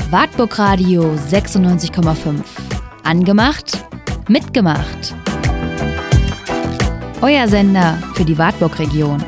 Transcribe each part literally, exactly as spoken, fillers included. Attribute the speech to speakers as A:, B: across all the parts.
A: Wartburg Radio sechsundneunzig Komma fünf. Angemacht, mitgemacht. Euer Sender für die Wartburg-Region.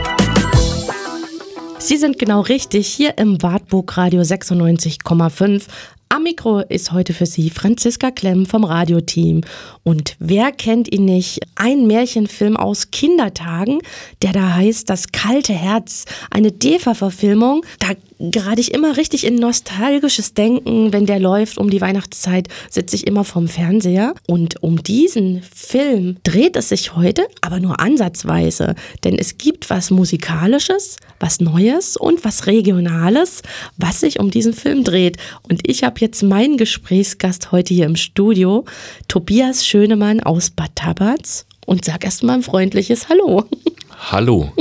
B: Sie sind genau richtig, hier im Wartburg Radio sechsundneunzig Komma fünf. Am Mikro ist heute für Sie Franziska Klemm vom Radioteam. Und wer kennt ihn nicht? Ein Märchenfilm aus Kindertagen, der da heißt Das kalte Herz. Eine D E F A-Verfilmung. Da gerate ich immer richtig in nostalgisches Denken. Wenn der läuft um die Weihnachtszeit, sitze ich immer vorm Fernseher. Und um diesen Film dreht es sich heute, aber nur ansatzweise. Denn es gibt was Musikalisches, was Neues und was Regionales, was sich um diesen Film dreht. Und ich habe jetzt meinen Gesprächsgast heute hier im Studio, Tobias Schönemann aus Bad Tabatz, und sag erstmal ein freundliches Hallo.
C: Hallo.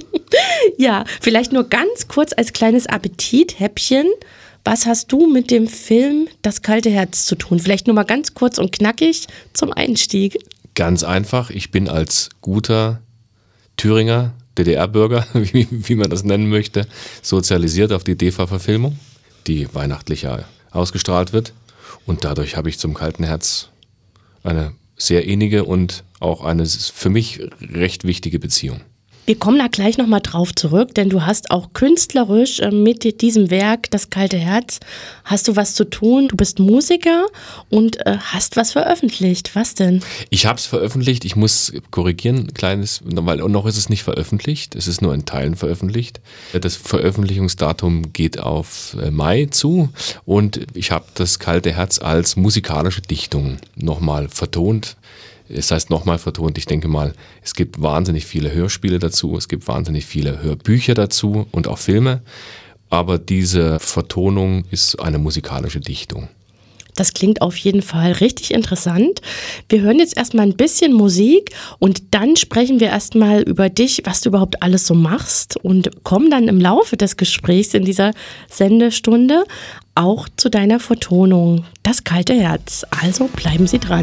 B: Ja, vielleicht nur ganz kurz als kleines Appetithäppchen. Was hast du mit dem Film Das kalte Herz zu tun? Vielleicht nur mal ganz kurz und knackig zum Einstieg.
C: Ganz einfach, ich bin als guter Thüringer, D D R-Bürger, wie, wie man das nennen möchte, sozialisiert auf die D E F A-Verfilmung, die weihnachtlich ja ausgestrahlt wird. Und dadurch habe ich zum kalten Herz eine sehr innige und auch eine für mich recht wichtige Beziehung.
B: Wir kommen da gleich nochmal drauf zurück, denn du hast auch künstlerisch mit diesem Werk, Das kalte Herz, hast du was zu tun. Du bist Musiker und äh, hast was veröffentlicht. Was denn?
C: Ich habe es veröffentlicht. Ich muss korrigieren, ein kleines, weil noch ist es nicht veröffentlicht. Es ist nur in Teilen veröffentlicht. Das Veröffentlichungsdatum geht auf Mai zu und ich habe Das kalte Herz als musikalische Dichtung nochmal vertont. Es heißt nochmal vertont, ich denke mal, es gibt wahnsinnig viele Hörspiele dazu, es gibt wahnsinnig viele Hörbücher dazu und auch Filme, aber diese Vertonung ist eine musikalische Dichtung.
B: Das klingt auf jeden Fall richtig interessant. Wir hören jetzt erstmal ein bisschen Musik und dann sprechen wir erstmal über dich, was du überhaupt alles so machst und kommen dann im Laufe des Gesprächs in dieser Sendestunde auch zu deiner Vertonung, Das kalte Herz. Also bleiben Sie dran.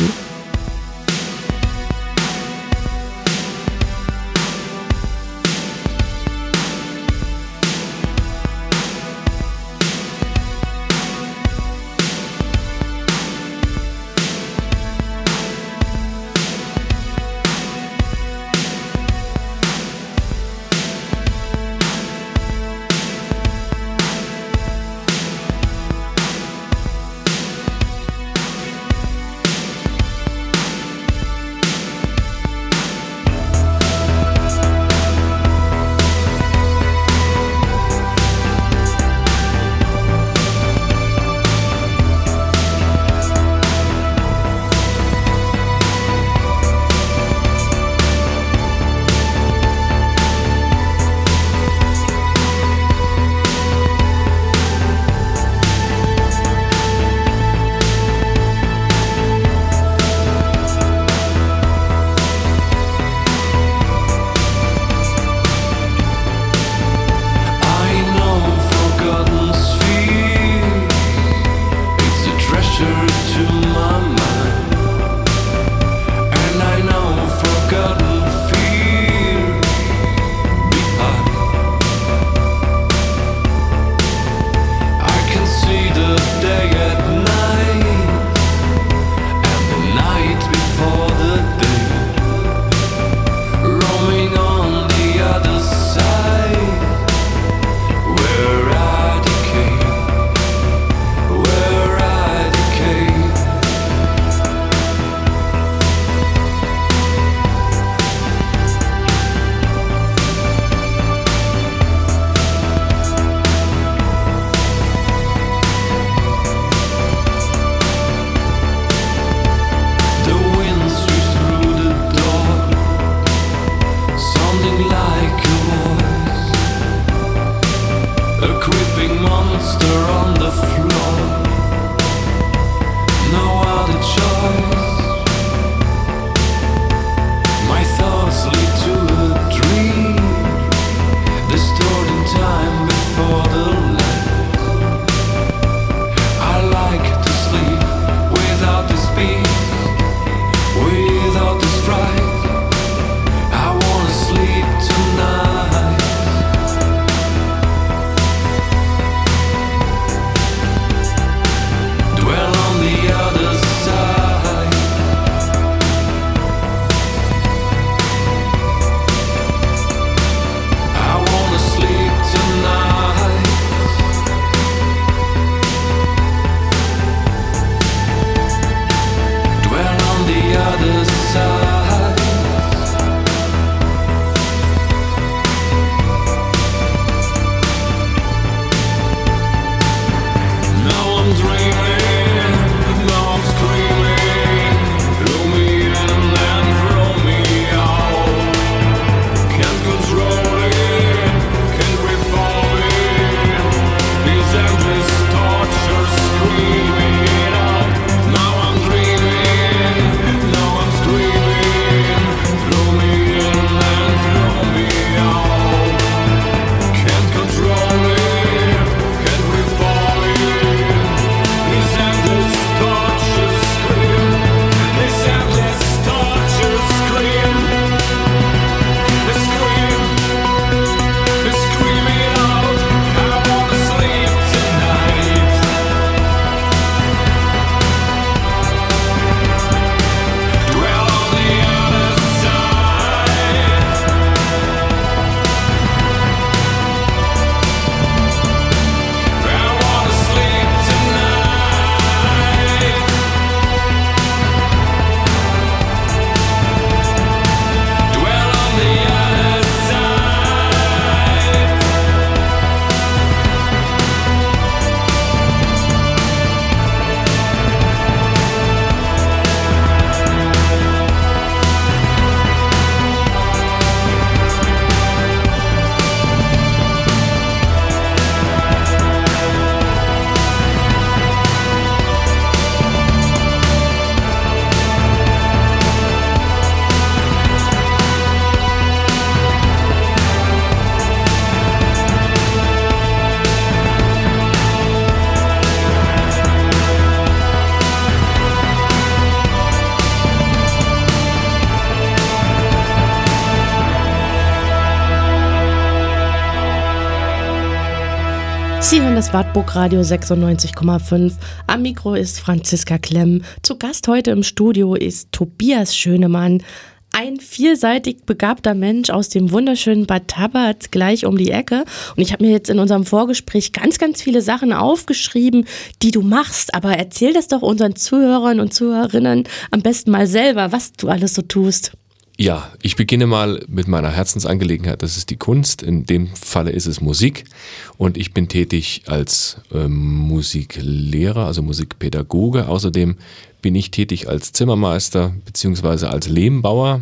B: Sie hören das Wartburg Radio sechsundneunzig Komma fünf. Am Mikro ist Franziska Klemm. Zu Gast heute im Studio ist Tobias Schönemann. Ein vielseitig begabter Mensch aus dem wunderschönen Bad Tabatz gleich um die Ecke. Und ich habe mir jetzt in unserem Vorgespräch ganz, ganz viele Sachen aufgeschrieben, die du machst. Aber erzähl das doch unseren Zuhörern und Zuhörerinnen am besten mal selber, was du alles so tust.
C: Ja, ich beginne mal mit meiner Herzensangelegenheit, das ist die Kunst, in dem Falle ist es Musik und ich bin tätig als äh, Musiklehrer, also Musikpädagoge, außerdem bin ich tätig als Zimmermeister bzw. als Lehmbauer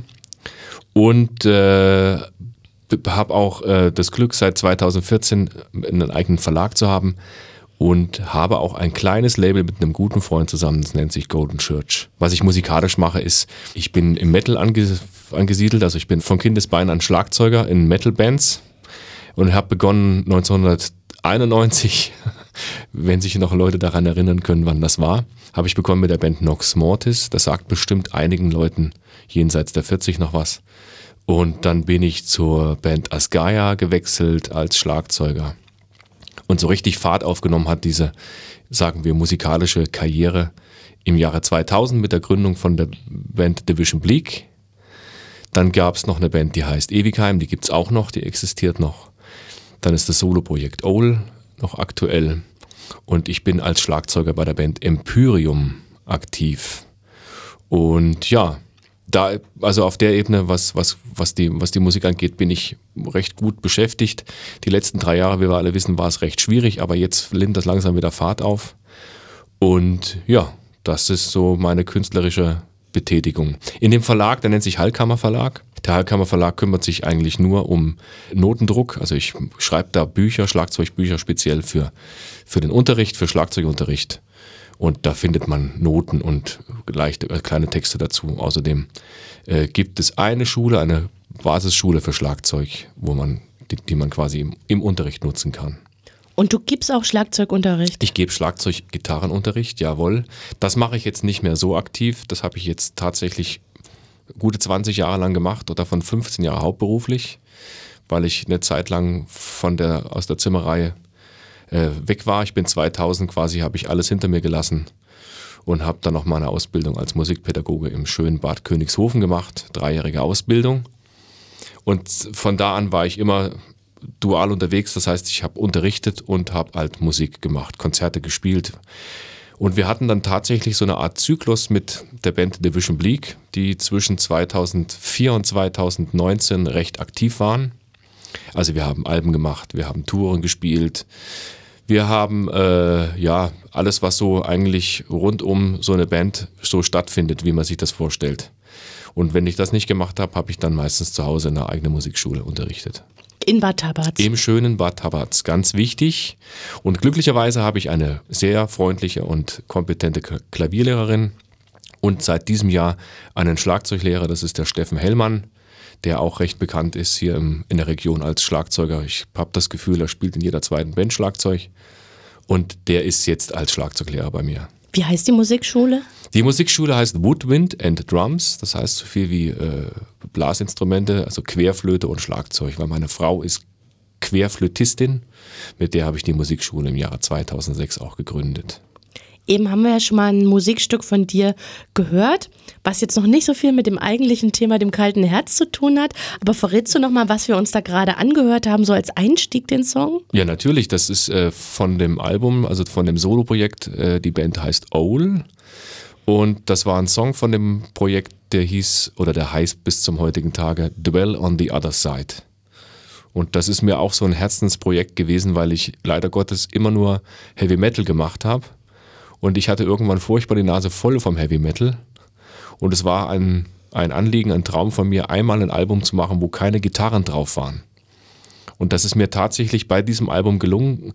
C: und äh, habe auch äh, das Glück, seit zweitausendvierzehn einen eigenen Verlag zu haben. Und habe auch ein kleines Label mit einem guten Freund zusammen, das nennt sich Golden Church. Was ich musikalisch mache ist, ich bin im Metal ange- angesiedelt, also ich bin von Kindesbeinen an Schlagzeuger in Metal-Bands und habe begonnen neunzehnhunderteinundneunzig, wenn sich noch Leute daran erinnern können, wann das war, habe ich begonnen mit der Band Nox Mortis. Das sagt bestimmt einigen Leuten jenseits der vierzig noch was. Und dann bin ich zur Band Asgaia gewechselt als Schlagzeuger. Und so richtig Fahrt aufgenommen hat diese, sagen wir, musikalische Karriere im Jahre zweitausend mit der Gründung von der Band Division Bleak. Dann gab es noch eine Band, die heißt Ewigheim, die gibt es auch noch, die existiert noch. Dann ist das Soloprojekt Owl noch aktuell. Und ich bin als Schlagzeuger bei der Band Empyrium aktiv. Und ja, da, also auf der Ebene, was, was, was, die, was die Musik angeht, bin ich recht gut beschäftigt. Die letzten drei Jahre, wie wir alle wissen, war es recht schwierig, aber jetzt nimmt das langsam wieder Fahrt auf. Und ja, das ist so meine künstlerische Betätigung. In dem Verlag, der nennt sich Hallkammer Verlag. Der Hallkammer Verlag kümmert sich eigentlich nur um Notendruck. Also ich schreibe da Bücher, Schlagzeugbücher speziell für, für den Unterricht, für Schlagzeugunterricht. Und da findet man Noten und leichte, äh, kleine Texte dazu. Außerdem äh, gibt es eine Schule, eine Basisschule für Schlagzeug, wo man, die, die man quasi im, im Unterricht nutzen kann.
B: Und du gibst auch Schlagzeugunterricht?
C: Ich gebe Schlagzeug-Gitarrenunterricht, jawohl. Das mache ich jetzt nicht mehr so aktiv. Das habe ich jetzt tatsächlich gute zwanzig Jahre lang gemacht oder davon fünfzehn Jahre hauptberuflich, weil ich eine Zeit lang von der, aus der Zimmerei äh, weg war. Ich bin zweitausend quasi, habe ich alles hinter mir gelassen und habe dann noch meine Ausbildung als Musikpädagoge im schönen Bad Königshofen gemacht, dreijährige Ausbildung. Und von da an war ich immer dual unterwegs, das heißt, ich habe unterrichtet und habe halt Musik gemacht, Konzerte gespielt. Und wir hatten dann tatsächlich so eine Art Zyklus mit der Band Division Bleak, die zwischen zweitausendvier und zweitausendneunzehn recht aktiv waren. Also wir haben Alben gemacht, wir haben Touren gespielt, wir haben äh, ja alles, was so eigentlich rund um so eine Band so stattfindet, wie man sich das vorstellt. Und wenn ich das nicht gemacht habe, habe ich dann meistens zu Hause in einer eigenen Musikschule unterrichtet.
B: In Bad Tabatz.
C: Im schönen Bad Tabatz, ganz wichtig. Und glücklicherweise habe ich eine sehr freundliche und kompetente Klavierlehrerin und seit diesem Jahr einen Schlagzeuglehrer, das ist der Steffen Hellmann, der auch recht bekannt ist hier im, in der Region als Schlagzeuger. Ich habe das Gefühl, er spielt in jeder zweiten Band Schlagzeug und der ist jetzt als Schlagzeuglehrer bei mir.
B: Wie heißt die Musikschule?
C: Die Musikschule heißt Woodwind and Drums, das heißt so viel wie äh, Blasinstrumente, also Querflöte und Schlagzeug, weil meine Frau ist Querflötistin, mit der habe ich die Musikschule im Jahre zweitausendsechs auch gegründet.
B: Eben haben wir ja schon mal ein Musikstück von dir gehört, was jetzt noch nicht so viel mit dem eigentlichen Thema, dem kalten Herz zu tun hat. Aber verrätst du noch mal, was wir uns da gerade angehört haben, so als Einstieg den Song?
C: Ja, natürlich. Das ist äh, von dem Album, also von dem Soloprojekt. Äh, die Band heißt Owl. Und das war ein Song von dem Projekt, der hieß, oder der heißt bis zum heutigen Tage Dwell on the Other Side. Und das ist mir auch so ein Herzensprojekt gewesen, weil ich leider Gottes immer nur Heavy Metal gemacht habe. Und ich hatte irgendwann furchtbar die Nase voll vom Heavy Metal. Und es war ein, ein Anliegen, ein Traum von mir, einmal ein Album zu machen, wo keine Gitarren drauf waren. Und das ist mir tatsächlich bei diesem Album gelungen.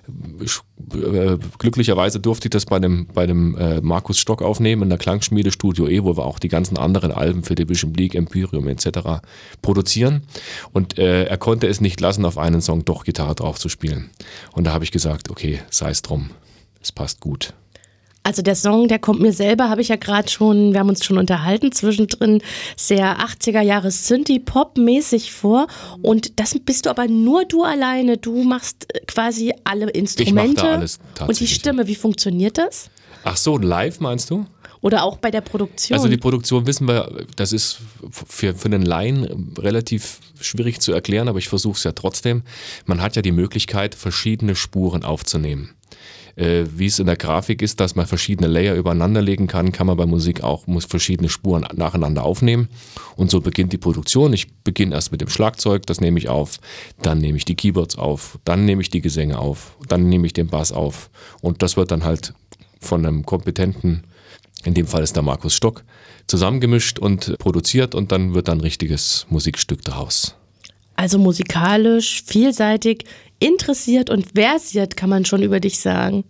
C: Glücklicherweise durfte ich das bei dem, bei dem äh, Markus Stock aufnehmen in der Klangschmiede Studio E, wo wir auch die ganzen anderen Alben für Division Bleak, Empyrium et cetera produzieren. Und äh, er konnte es nicht lassen, auf einen Song doch Gitarre drauf zu spielen. Und da habe ich gesagt, okay, sei es drum, es passt gut.
B: Also der Song, der kommt mir selber, habe ich ja gerade schon, wir haben uns schon unterhalten, zwischendrin sehr achtziger Jahre Synthie-Pop-mäßig vor. Und das bist du aber nur du alleine. Du machst quasi alle Instrumente.
C: Ich mach da alles tatsächlich.
B: Und die Stimme, wie funktioniert das?
C: Ach so, live meinst du?
B: Oder auch bei der Produktion?
C: Also die Produktion wissen wir, das ist für, für einen Laien relativ schwierig zu erklären, aber ich versuche es ja trotzdem. Man hat ja die Möglichkeit, verschiedene Spuren aufzunehmen. Äh, wie es in der Grafik ist, dass man verschiedene Layer übereinander legen kann, kann man bei Musik auch, muss verschiedene Spuren nacheinander aufnehmen. Und so beginnt die Produktion. Ich beginne erst mit dem Schlagzeug, das nehme ich auf, dann nehme ich die Keyboards auf, dann nehme ich die Gesänge auf, dann nehme ich den Bass auf. Und das wird dann halt von einem kompetenten, in dem Fall ist der Markus Stock, zusammengemischt und produziert und dann wird dann ein richtiges Musikstück daraus.
B: Also musikalisch, vielseitig, interessiert und versiert, kann man schon über dich sagen.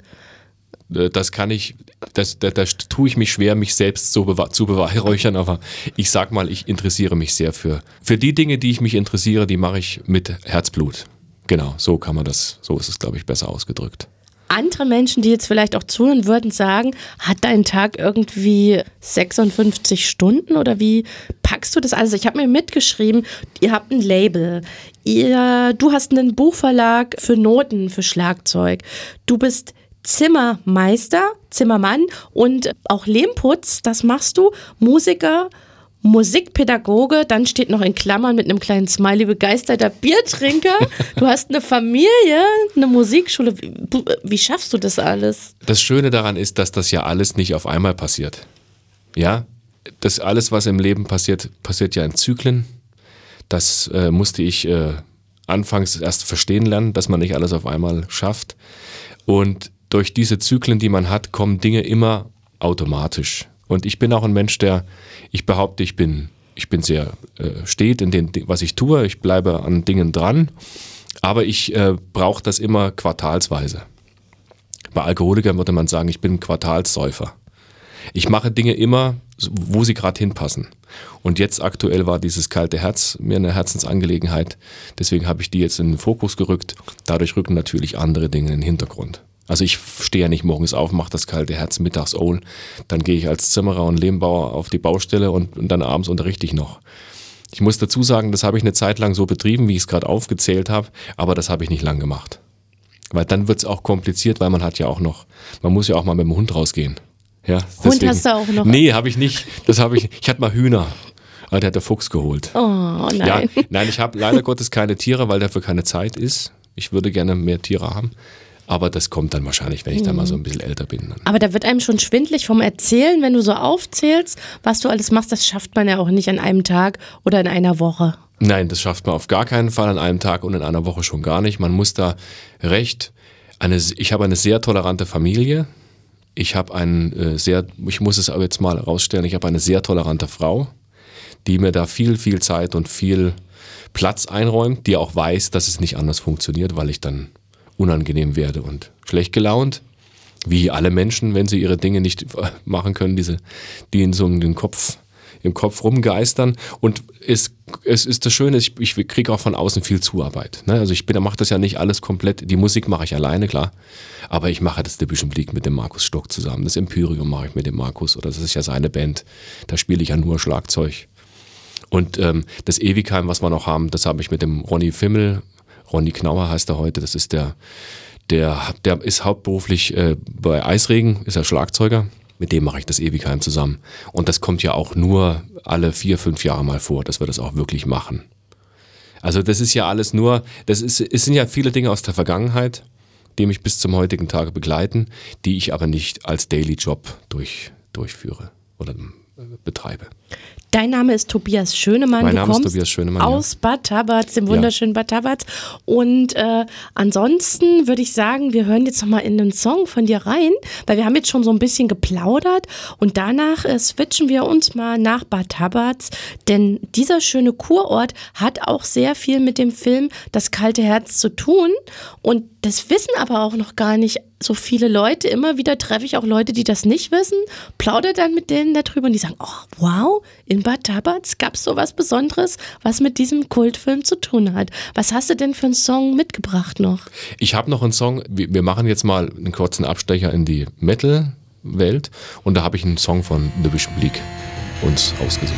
C: Das kann ich, das, das, das tue ich mich schwer, mich selbst so bewa- zu beweihräuchern, aber ich sag mal, ich interessiere mich sehr für, für die Dinge, die ich mich interessiere, die mache ich mit Herzblut. Genau, so kann man das, so ist es, glaube ich, besser ausgedrückt.
B: Andere Menschen, die jetzt vielleicht auch zuhören würden, sagen, hat dein Tag irgendwie sechsundfünfzig Stunden oder wie packst du das alles? Ich habe mir mitgeschrieben, ihr habt ein Label, ihr, du hast einen Buchverlag für Noten, für Schlagzeug, du bist Zimmermeister, Zimmermann und auch Lehmputz, das machst du, Musiker, Musikpädagoge, dann steht noch in Klammern mit einem kleinen Smiley begeisterter Biertrinker. Du hast eine Familie, eine Musikschule. Wie, wie schaffst du das alles?
C: Das Schöne daran ist, dass das ja alles nicht auf einmal passiert. Ja, das alles, was im Leben passiert, passiert ja in Zyklen. Das äh, musste ich äh, anfangs erst verstehen lernen, dass man nicht alles auf einmal schafft. Und durch diese Zyklen, die man hat, kommen Dinge immer automatisch. Und ich bin auch ein Mensch, der, ich behaupte, ich bin, ich bin sehr äh, steht in dem, was ich tue. Ich bleibe an Dingen dran, aber ich äh, brauche das immer quartalsweise. Bei Alkoholikern würde man sagen, ich bin ein Quartalssäufer. Ich mache Dinge immer, wo sie gerade hinpassen. Und jetzt aktuell war dieses kalte Herz mir eine Herzensangelegenheit. Deswegen habe ich die jetzt in den Fokus gerückt. Dadurch rücken natürlich andere Dinge in den Hintergrund. Also ich stehe ja nicht morgens auf, mache das kalte Herz, mittags Ohl, dann gehe ich als Zimmerer und Lehmbauer auf die Baustelle und, und dann abends unterrichte ich noch. Ich muss dazu sagen, das habe ich eine Zeit lang so betrieben, wie ich es gerade aufgezählt habe, aber das habe ich nicht lang gemacht. Weil dann wird es auch kompliziert, weil man hat ja auch noch, man muss ja auch mal mit dem Hund rausgehen. Ja,
B: Hund deswegen, hast du auch noch?
C: Nee, habe ich nicht. Das habe ich, ich hatte mal Hühner. Aber der hat der Fuchs geholt.
B: Oh nein.
C: Ja, nein, ich habe leider Gottes keine Tiere, weil dafür keine Zeit ist. Ich würde gerne mehr Tiere haben. Aber das kommt dann wahrscheinlich, wenn ich dann mal so ein bisschen älter bin.
B: Aber da wird einem schon schwindelig vom Erzählen, wenn du so aufzählst, was du alles machst. Das schafft man ja auch nicht an einem Tag oder in einer Woche.
C: Nein, das schafft man auf gar keinen Fall an einem Tag und in einer Woche schon gar nicht. Man muss da recht, eine, ich habe eine sehr tolerante Familie. Ich habe einen äh, sehr, ich muss es aber jetzt mal rausstellen, ich habe eine sehr tolerante Frau, die mir da viel, viel Zeit und viel Platz einräumt, die auch weiß, dass es nicht anders funktioniert, weil ich dann unangenehm werde und schlecht gelaunt, wie alle Menschen, wenn sie ihre Dinge nicht machen können, diese, die in so einem Kopf, im Kopf rumgeistern. Und es, es ist das Schöne, ich, ich kriege auch von außen viel Zuarbeit. Ne? Also ich bin, mache das ja nicht alles komplett, die Musik mache ich alleine, klar, aber ich mache das Division Bleak mit dem Markus Stock zusammen, das Empyrium mache ich mit dem Markus, oder das ist ja seine Band, da spiele ich ja nur Schlagzeug. Und ähm, das Ewigheim, was wir noch haben, das habe ich mit dem Ronny Fimmel, Ronny Knauer heißt er heute, das ist der, der, der ist hauptberuflich äh, bei Eisregen, ist er Schlagzeuger, mit dem mache ich das Ewigheim zusammen. Und das kommt ja auch nur alle vier, fünf Jahre mal vor, dass wir das auch wirklich machen. Also das ist ja alles nur, das ist, es sind ja viele Dinge aus der Vergangenheit, die mich bis zum heutigen Tage begleiten, die ich aber nicht als Daily Job durch, durchführe oder äh, betreibe.
B: Dein Name ist Tobias Schönemann.
C: Mein
B: du
C: Name
B: kommst
C: ist Tobias Schönemann,
B: aus
C: ja.
B: Bad Tabatz, dem wunderschönen ja. Bad Tabatz. Und äh, ansonsten würde ich sagen, wir hören jetzt nochmal in einen Song von dir rein, weil wir haben jetzt schon so ein bisschen geplaudert und danach äh, switchen wir uns mal nach Bad Tabatz, denn dieser schöne Kurort hat auch sehr viel mit dem Film Das kalte Herz zu tun und das wissen aber auch noch gar nicht so viele Leute. Immer wieder treffe ich auch Leute, die das nicht wissen, plaudere dann mit denen darüber und die sagen, oh wow, in Bad Tabatz gab es so was Besonderes, was mit diesem Kultfilm zu tun hat. Was hast du denn für einen Song mitgebracht noch?
C: Ich habe noch einen Song, wir machen jetzt mal einen kurzen Abstecher in die Metal- Welt. Und da habe ich einen Song von The Vision Bleak uns ausgesucht.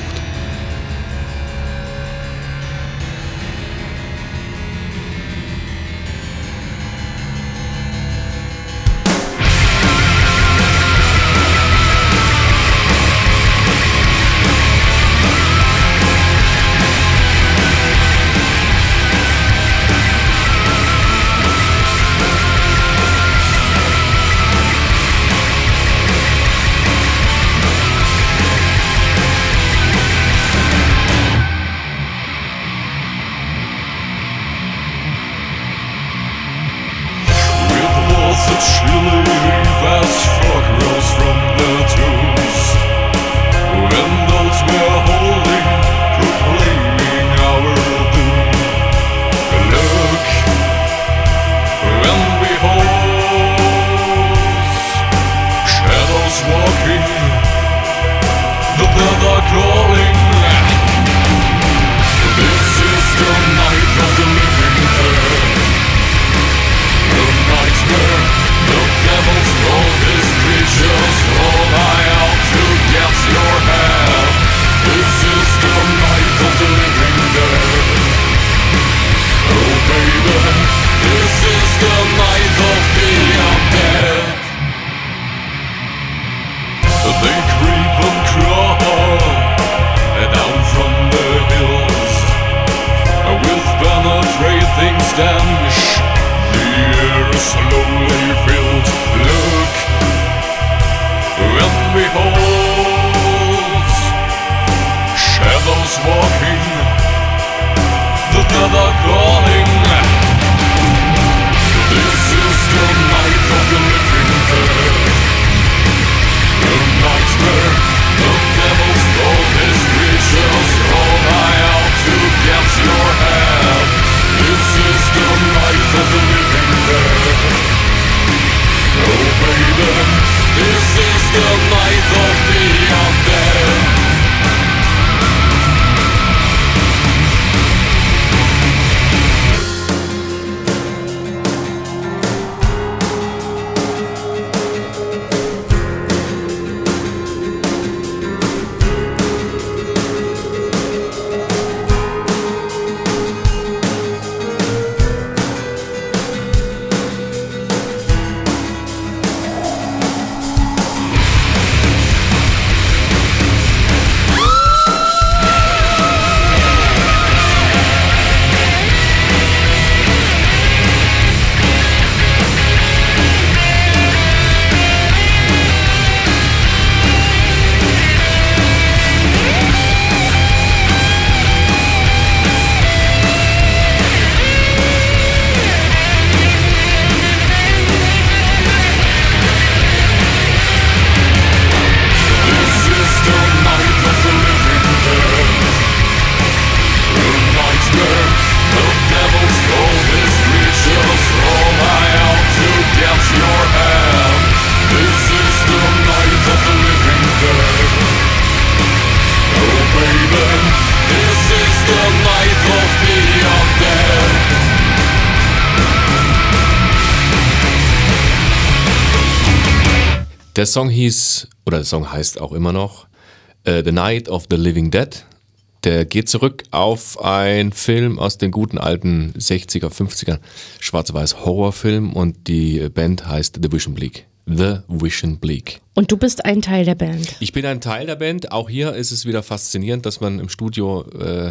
C: Der Song hieß, oder der Song heißt auch immer noch, uh, The Night of the Living Dead. Der geht zurück auf einen Film aus den guten alten sechziger, fünfziger schwarz-weiß Horrorfilm und die Band heißt The Vision Bleak. The Vision Bleak.
B: Und du bist ein Teil der Band?
C: Ich bin ein Teil der Band. Auch hier ist es wieder faszinierend, dass man im Studio äh,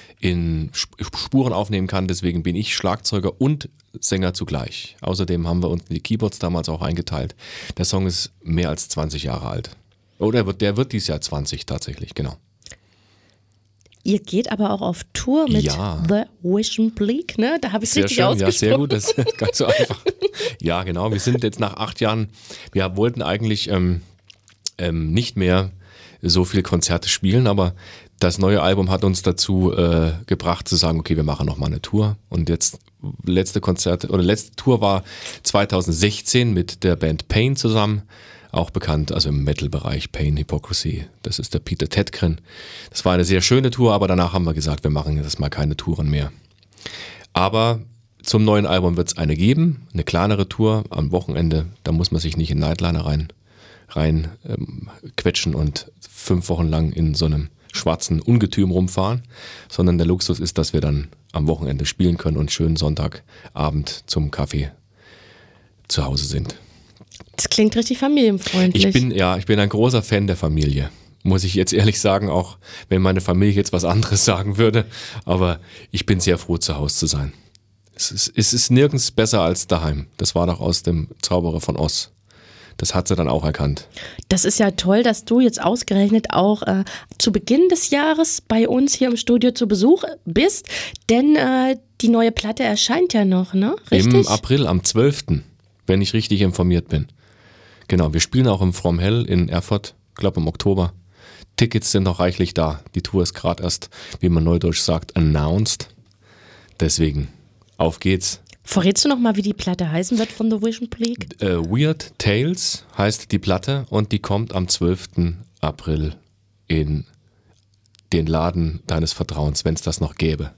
C: in Spuren aufnehmen kann. Deswegen bin ich Schlagzeuger und Sänger zugleich. Außerdem haben wir uns die Keyboards damals auch eingeteilt. Der Song ist mehr als zwanzig Jahre alt. Oder wird, der wird dieses Jahr zwanzig tatsächlich, genau.
B: Ihr geht aber auch auf Tour mit
C: ja.
B: The Vision Bleak, ne? Da habe ich
C: sehr
B: richtig
C: schön,
B: ausgesprochen.
C: Ja, sehr gut, das ist ganz so einfach. Ja, genau, wir sind jetzt nach acht Jahren, wir wollten eigentlich ähm, ähm, nicht mehr so viele Konzerte spielen, aber das neue Album hat uns dazu äh, gebracht zu sagen, okay, wir machen nochmal eine Tour. Und jetzt letzte Konzert oder letzte Tour war zwanzig sechzehn mit der Band Pain zusammen, auch bekannt, also im Metal-Bereich, Pain, Hypocrisy. Das ist der Peter Tädtgren. Das war eine sehr schöne Tour, aber danach haben wir gesagt, wir machen jetzt mal keine Touren mehr. Aber zum neuen Album wird es eine geben, eine kleinere Tour am Wochenende. Da muss man sich nicht in Nightliner rein rein ähm, quetschen und fünf Wochen lang in so einem schwarzen Ungetüm rumfahren, sondern der Luxus ist, dass wir dann am Wochenende spielen können und schönen Sonntagabend zum Kaffee zu Hause sind.
B: Das klingt richtig familienfreundlich.
C: Ich bin, ja, ich bin ein großer Fan der Familie. Muss ich jetzt ehrlich sagen, auch wenn meine Familie jetzt was anderes sagen würde. Aber ich bin sehr froh, zu Hause zu sein. Es ist, es ist nirgends besser als daheim. Das war doch aus dem Zauberer von Oz. Das hat sie dann auch erkannt.
B: Das ist ja toll, dass du jetzt ausgerechnet auch äh, zu Beginn des Jahres bei uns hier im Studio zu Besuch bist. Denn äh, die neue Platte erscheint ja noch, ne? Richtig?
C: Im April, am zwölften, wenn ich richtig informiert bin. Genau, wir spielen auch im From Hell in Erfurt, ich glaube im Oktober. Tickets sind noch reichlich da. Die Tour ist gerade erst, wie man neudeutsch sagt, announced. Deswegen, auf geht's.
B: Verrätst du noch mal, wie die Platte heißen wird von The Vision Pleak?
C: Uh, Weird Tales heißt die Platte und die kommt am zwölften April in den Laden deines Vertrauens, wenn es das noch gäbe.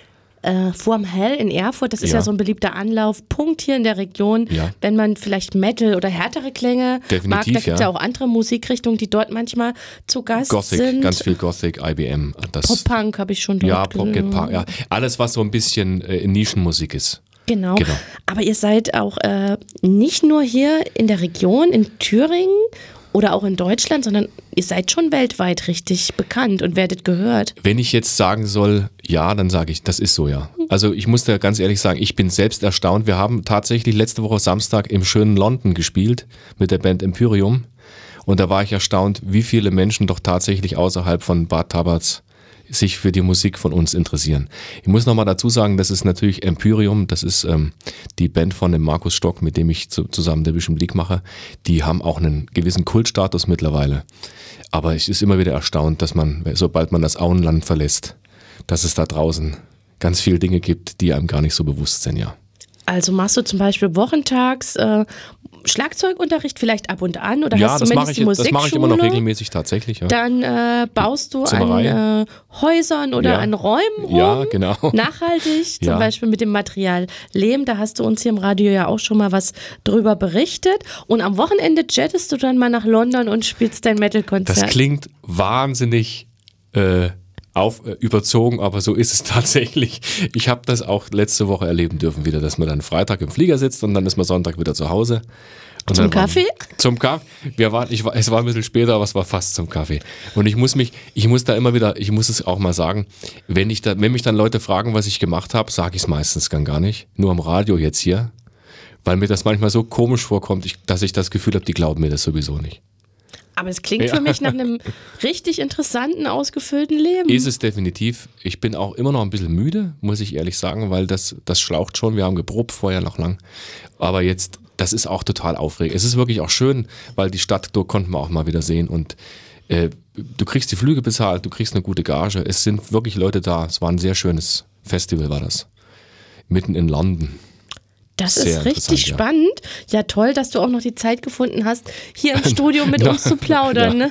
B: Äh, From Hell in Erfurt, das ist ja. ja so ein beliebter Anlaufpunkt hier in der Region, ja. Wenn man vielleicht Metal oder härtere Klänge
C: Definitiv,
B: mag. Da gibt es
C: ja.
B: ja auch andere Musikrichtungen, die dort manchmal zu Gast
C: Gothic,
B: sind.
C: ganz viel Gothic, I B M.
B: Pop-Punk habe ich schon dort
C: Ja, Pocket Punk, ja. Alles, was so ein bisschen äh, Nischenmusik ist.
B: Genau.
C: genau,
B: aber ihr seid auch äh, nicht nur hier in der Region, in Thüringen oder auch in Deutschland, sondern ihr seid schon weltweit richtig bekannt und werdet gehört.
C: Wenn ich jetzt sagen soll, ja, dann sage ich, das ist so, ja. Also ich muss da ganz ehrlich sagen, ich bin selbst erstaunt. Wir haben tatsächlich letzte Woche Samstag im schönen London gespielt mit der Band Empyreum und da war ich erstaunt, wie viele Menschen doch tatsächlich außerhalb von Bad Tabatz sich für die Musik von uns interessieren. Ich muss nochmal dazu sagen, das ist natürlich Empyreum, das ist ähm, die Band von dem Markus Stock, mit dem ich zu, zusammen der Vision Pleak mache. Die haben auch einen gewissen Kultstatus mittlerweile. Aber ich ist immer wieder erstaunt, dass man, sobald man das Auenland verlässt, dass es da draußen ganz viele Dinge gibt, die einem gar nicht so bewusst sind, ja.
B: Also machst du zum Beispiel wochentags äh, Schlagzeugunterricht vielleicht ab und an oder
C: ja,
B: hast
C: das
B: du
C: mache ich, das mache ich immer noch regelmäßig tatsächlich. Ja.
B: Dann äh, baust du
C: Zimmerei.
B: an äh, Häusern oder
C: ja.
B: an Räumen rum,
C: ja, genau.
B: nachhaltig, zum
C: ja.
B: Beispiel mit dem Material Lehm, da hast du uns hier im Radio ja auch schon mal was drüber berichtet und am Wochenende jettest du dann mal nach London und spielst dein Metal-Konzert.
C: Das klingt wahnsinnig äh, Auf, äh, überzogen, aber so ist es tatsächlich. Ich habe das auch letzte Woche erleben dürfen wieder, dass man dann Freitag im Flieger sitzt und dann ist man Sonntag wieder zu Hause. Und
B: zum
C: dann
B: Kaffee?
C: War, zum Kaffee. Wir waren, ich war, es war ein bisschen später, aber es war fast zum Kaffee. Und ich muss mich, ich muss da immer wieder, ich muss es auch mal sagen, wenn ich da, wenn mich dann Leute fragen, was ich gemacht habe, sage ich es meistens gar nicht. Nur am Radio jetzt hier, weil mir das manchmal so komisch vorkommt, ich, dass ich das Gefühl habe, die glauben mir das sowieso nicht.
B: Aber es klingt
C: ja.
B: für mich nach einem richtig interessanten, ausgefüllten Leben.
C: Ist es definitiv. Ich bin auch immer noch ein bisschen müde, muss ich ehrlich sagen, weil das, das schlaucht schon. Wir haben geprobt vorher noch lang. Aber jetzt, das ist auch total aufregend. Es ist wirklich auch schön, weil die Stadt, da konnten wir auch mal wieder sehen. Und äh, du kriegst die Flüge bezahlt, du kriegst eine gute Gage. Es sind wirklich Leute da. Es war ein sehr schönes Festival, war das. Mitten in London.
B: Das
C: Sehr
B: ist richtig
C: ja.
B: spannend. Ja, toll, dass du auch noch die Zeit gefunden hast, hier im Studio mit uns zu plaudern. Ja, ne?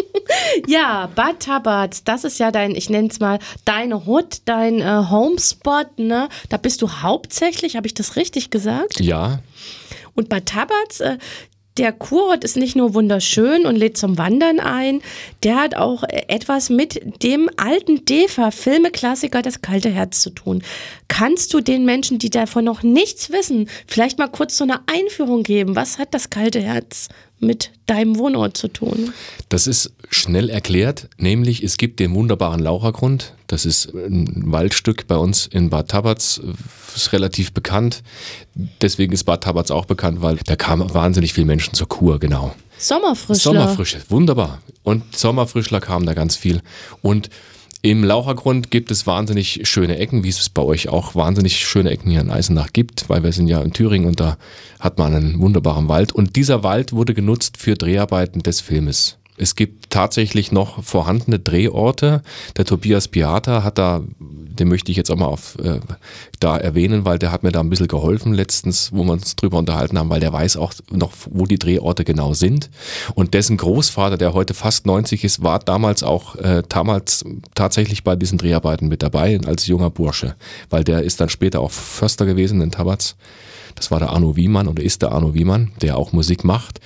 B: Ja, Bad Tabatz, das ist ja dein, ich nenne es mal, deine Hut, dein äh, Homespot. Ne? Da bist du hauptsächlich, habe ich das richtig gesagt?
C: Ja.
B: Und Bad Tabatz, äh, der Kurort ist nicht nur wunderschön und lädt zum Wandern ein, der hat auch etwas mit dem alten D E F A-Filmeklassiker Das kalte Herz zu tun. Kannst du den Menschen, die davon noch nichts wissen, vielleicht mal kurz so eine Einführung geben? Was hat Das kalte Herz mit deinem Wohnort zu tun?
C: Das ist schnell erklärt, nämlich es gibt den wunderbaren Lauchergrund. Das ist ein Waldstück bei uns in Bad Tabatz, ist relativ bekannt. Deswegen ist Bad Tabatz auch bekannt, weil da kamen wahnsinnig viele Menschen zur Kur, genau.
B: Sommerfrischler.
C: Sommerfrische, wunderbar. Und Sommerfrischler kamen da ganz viel. Und im Lauchergrund gibt es wahnsinnig schöne Ecken, wie es bei euch auch wahnsinnig schöne Ecken hier in Eisenach gibt, weil wir sind ja in Thüringen und da hat man einen wunderbaren Wald. Und dieser Wald wurde genutzt für Dreharbeiten des Filmes. Es gibt tatsächlich noch vorhandene Drehorte. Der Tobias Piata hat da, den möchte ich jetzt auch mal auf, äh, da erwähnen, weil der hat mir da ein bisschen geholfen letztens, wo wir uns drüber unterhalten haben, weil der weiß auch noch, wo die Drehorte genau sind. Und dessen Großvater, der heute fast neunzig ist, war damals auch äh, damals tatsächlich bei diesen Dreharbeiten mit dabei als junger Bursche, weil der ist dann später auch Förster gewesen in Tabatz. Das war der Arno Wiemann oder ist der Arno Wiemann, der auch Musik macht.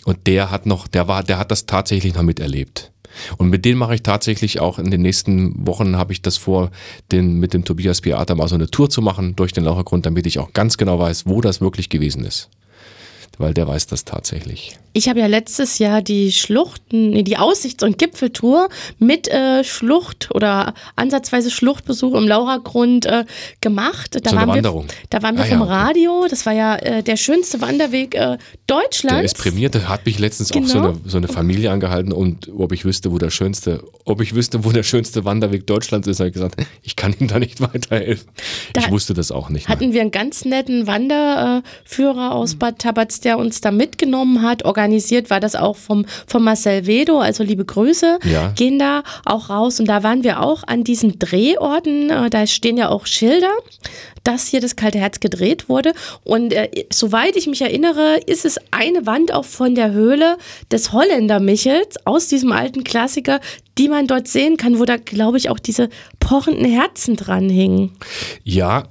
C: Und der hat noch, der war, der hat das tatsächlich noch miterlebt. Und mit denen mache ich tatsächlich auch in den nächsten Wochen, habe ich das vor, den, mit dem Tobias Beata mal so eine Tour zu machen durch den Lauchergrund, damit ich auch ganz genau weiß, wo das wirklich gewesen ist. Weil der weiß das tatsächlich.
B: Ich habe ja letztes Jahr die Schluchten, nee, die Aussichts- und Gipfeltour mit äh, Schlucht oder ansatzweise Schluchtbesuch im Lauragrund äh, gemacht. Da
C: so
B: waren
C: eine Wanderung.
B: Wir, da waren wir
C: ah,
B: vom
C: ja, okay.
B: Radio. Das war ja äh, der schönste Wanderweg äh, Deutschlands.
C: Der ist prämiert. Da hat mich letztens
B: genau.
C: auch so eine, so eine Familie angehalten und ob ich wüsste, wo der schönste, ob ich wüsste, wo der schönste Wanderweg Deutschlands ist, habe ich gesagt, ich kann ihm da nicht weiterhelfen. Da ich wusste das auch nicht.
B: Hatten
C: nein.
B: wir einen ganz netten Wanderführer aus Bad Tabatz, der uns da mitgenommen hat. Organisiert war das auch vom, vom Marcel Wedo, also liebe Grüße,
C: ja.
B: gehen da auch raus. Und da waren wir auch an diesen Drehorten, da stehen ja auch Schilder, dass hier das Kalte Herz gedreht wurde. Und äh, soweit ich mich erinnere, ist es eine Wand auch von der Höhle des Holländer Michels aus diesem alten Klassiker, die man dort sehen kann, wo da, glaube ich, auch diese pochenden Herzen dran hingen.
C: Ja,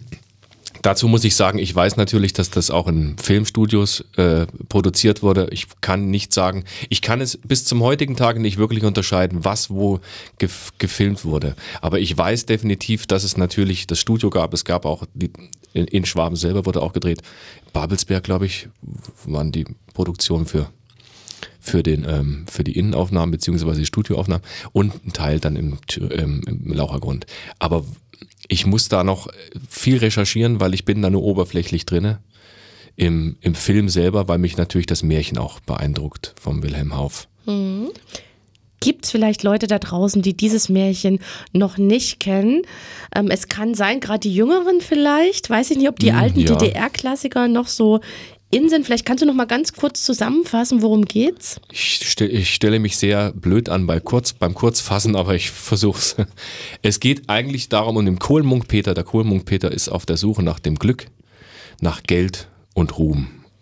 C: dazu muss ich sagen, ich weiß natürlich, dass das auch in Filmstudios äh, produziert wurde. Ich kann nicht sagen, ich kann es bis zum heutigen Tag nicht wirklich unterscheiden, was wo gef- gefilmt wurde. Aber ich weiß definitiv, dass es natürlich das Studio gab. Es gab auch, die, in, in Schwaben selber wurde auch gedreht. Babelsberg, glaube ich, waren die Produktionen für für den ähm, für die Innenaufnahmen beziehungsweise die Studioaufnahmen und ein Teil dann im, ähm, im Lauchergrund. Aber ich muss da noch viel recherchieren, weil ich bin da nur oberflächlich drinne im, im Film selber, weil mich natürlich das Märchen auch beeindruckt vom Wilhelm Hauff.
B: Mhm. Gibt es vielleicht Leute da draußen, die dieses Märchen noch nicht kennen? Ähm, es kann sein, gerade die Jüngeren vielleicht, weiß ich nicht, ob die
C: Hm,
B: alten
C: ja.
B: D D R-Klassiker noch so in sind. Vielleicht kannst du noch mal ganz kurz zusammenfassen, worum geht's?
C: Ich, stell, ich stelle mich sehr blöd an bei kurz, beim Kurzfassen, aber ich versuch's. Es geht eigentlich darum, um den Kohlmunk Peter. Der Kohlmunk Peter ist auf der Suche nach dem Glück, nach Geld und Ruhm.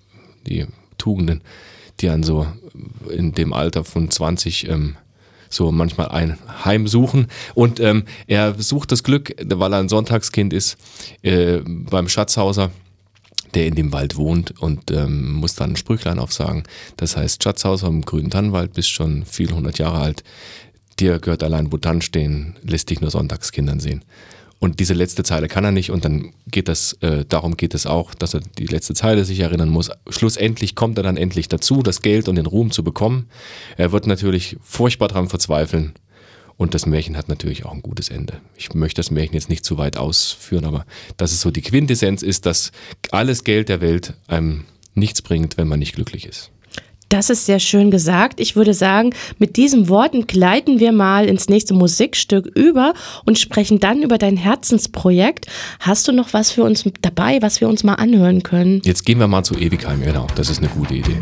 C: Die Tugenden, die einen so in dem Alter von zwanzig ähm, so manchmal ein Heim suchen. Und ähm, er sucht das Glück, weil er ein Sonntagskind ist, äh, beim Schatzhauser, der in dem Wald wohnt und ähm, muss dann ein Sprüchlein aufsagen. Das heißt, Schatzhauser im grünen Tannenwald, bist schon viele hundert Jahre alt, dir gehört allein, wo Tann stehen, lässt dich nur Sonntagskindern sehen. Und diese letzte Zeile kann er nicht und dann geht das, äh, darum geht es auch, dass er die letzte Zeile sich erinnern muss. Schlussendlich kommt er dann endlich dazu, das Geld und den Ruhm zu bekommen. Er wird natürlich furchtbar dran verzweifeln. Und das Märchen hat natürlich auch ein gutes Ende. Ich möchte das Märchen jetzt nicht zu weit ausführen, aber dass es so die Quintessenz ist, dass alles Geld der Welt einem nichts bringt, wenn man nicht glücklich ist.
B: Das ist sehr schön gesagt. Ich würde sagen, mit diesen Worten gleiten wir mal ins nächste Musikstück über und sprechen dann über dein Herzensprojekt. Hast du noch was für uns dabei, was wir uns mal anhören können?
C: Jetzt gehen wir mal zu Ewigheim, genau. Das ist eine gute Idee.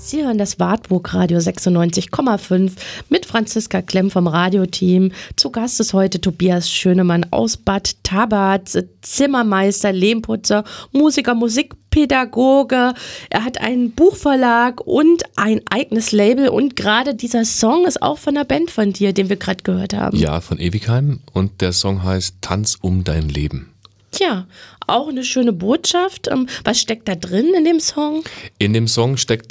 B: Sie hören das Wartburg Radio sechsundneunzig Komma fünf mit Franziska Klemm vom Radioteam. Zu Gast ist heute Tobias Schönemann aus Bad Tabatz, Zimmermeister, Lehmputzer, Musiker, Musikpädagoge. Er hat einen Buchverlag und ein eigenes Label und gerade dieser Song ist auch von einer Band von dir, den wir gerade gehört haben.
C: Ja, von Ewigheim und der Song heißt Tanz um dein Leben.
B: Tja, auch eine schöne Botschaft. Was steckt da drin in dem Song?
C: In dem Song steckt,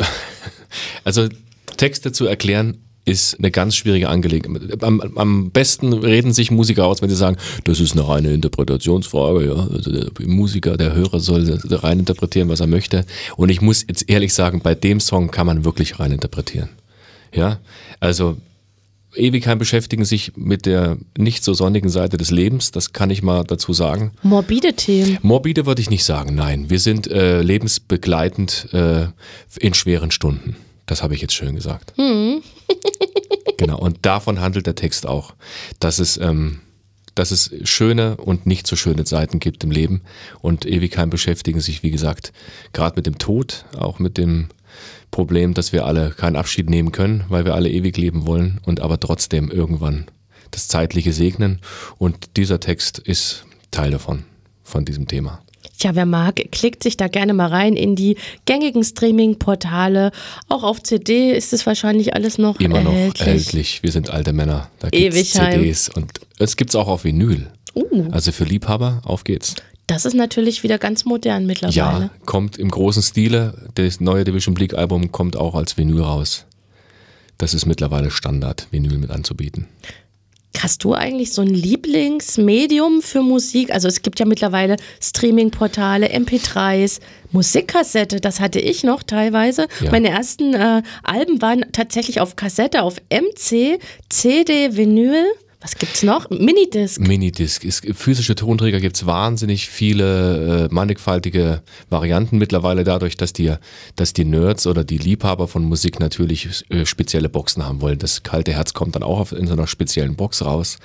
C: also Texte zu erklären, ist eine ganz schwierige Angelegenheit. Am, am besten reden sich Musiker aus, wenn sie sagen, das ist eine reine Interpretationsfrage. Ja? Also der Musiker, der Hörer soll rein interpretieren, was er möchte. Und ich muss jetzt ehrlich sagen, bei dem Song kann man wirklich rein interpretieren. Ja, also Ewigheim beschäftigen sich mit der nicht so sonnigen Seite des Lebens, das kann ich mal dazu sagen.
B: Morbide Themen?
C: Morbide würde ich nicht sagen, nein. Wir sind äh, lebensbegleitend äh, in schweren Stunden. Das habe ich jetzt schön gesagt.
B: Hm.
C: Genau, und davon handelt der Text auch, dass es, ähm, dass es schöne und nicht so schöne Seiten gibt im Leben. Und Ewigheim beschäftigen sich, wie gesagt, gerade mit dem Tod, auch mit dem Problem, dass wir alle keinen Abschied nehmen können, weil wir alle ewig leben wollen und aber trotzdem irgendwann das Zeitliche segnen. Und dieser Text ist Teil davon, von diesem Thema.
B: Ja, wer mag, klickt sich da gerne mal rein in die gängigen Streaming-Portale. Auch auf C D ist es wahrscheinlich alles noch
C: Immer
B: erhältlich.
C: noch erhältlich. Wir sind alte Männer. Da gibt es C Ds und es gibt es auch auf Vinyl.
B: Uh.
C: Also für Liebhaber, auf geht's.
B: Das ist natürlich wieder ganz modern mittlerweile.
C: Ja, kommt im großen Stile. Das neue Division Bleak Album kommt auch als Vinyl raus. Das ist mittlerweile Standard, Vinyl mit anzubieten.
B: Hast du eigentlich so ein Lieblingsmedium für Musik? Also es gibt ja mittlerweile Streaming-Portale, M P dreis, Musikkassette, das hatte ich noch teilweise. Ja. Meine ersten äh, Alben waren tatsächlich auf Kassette, auf M C, C D, Vinyl. Was gibt's noch? Minidisc.
C: Minidisc. Ist, physische Tonträger gibt es wahnsinnig viele äh, mannigfaltige Varianten mittlerweile dadurch, dass die, dass die Nerds oder die Liebhaber von Musik natürlich äh, spezielle Boxen haben wollen. Das kalte Herz kommt dann auch auf, in so einer speziellen Box raus.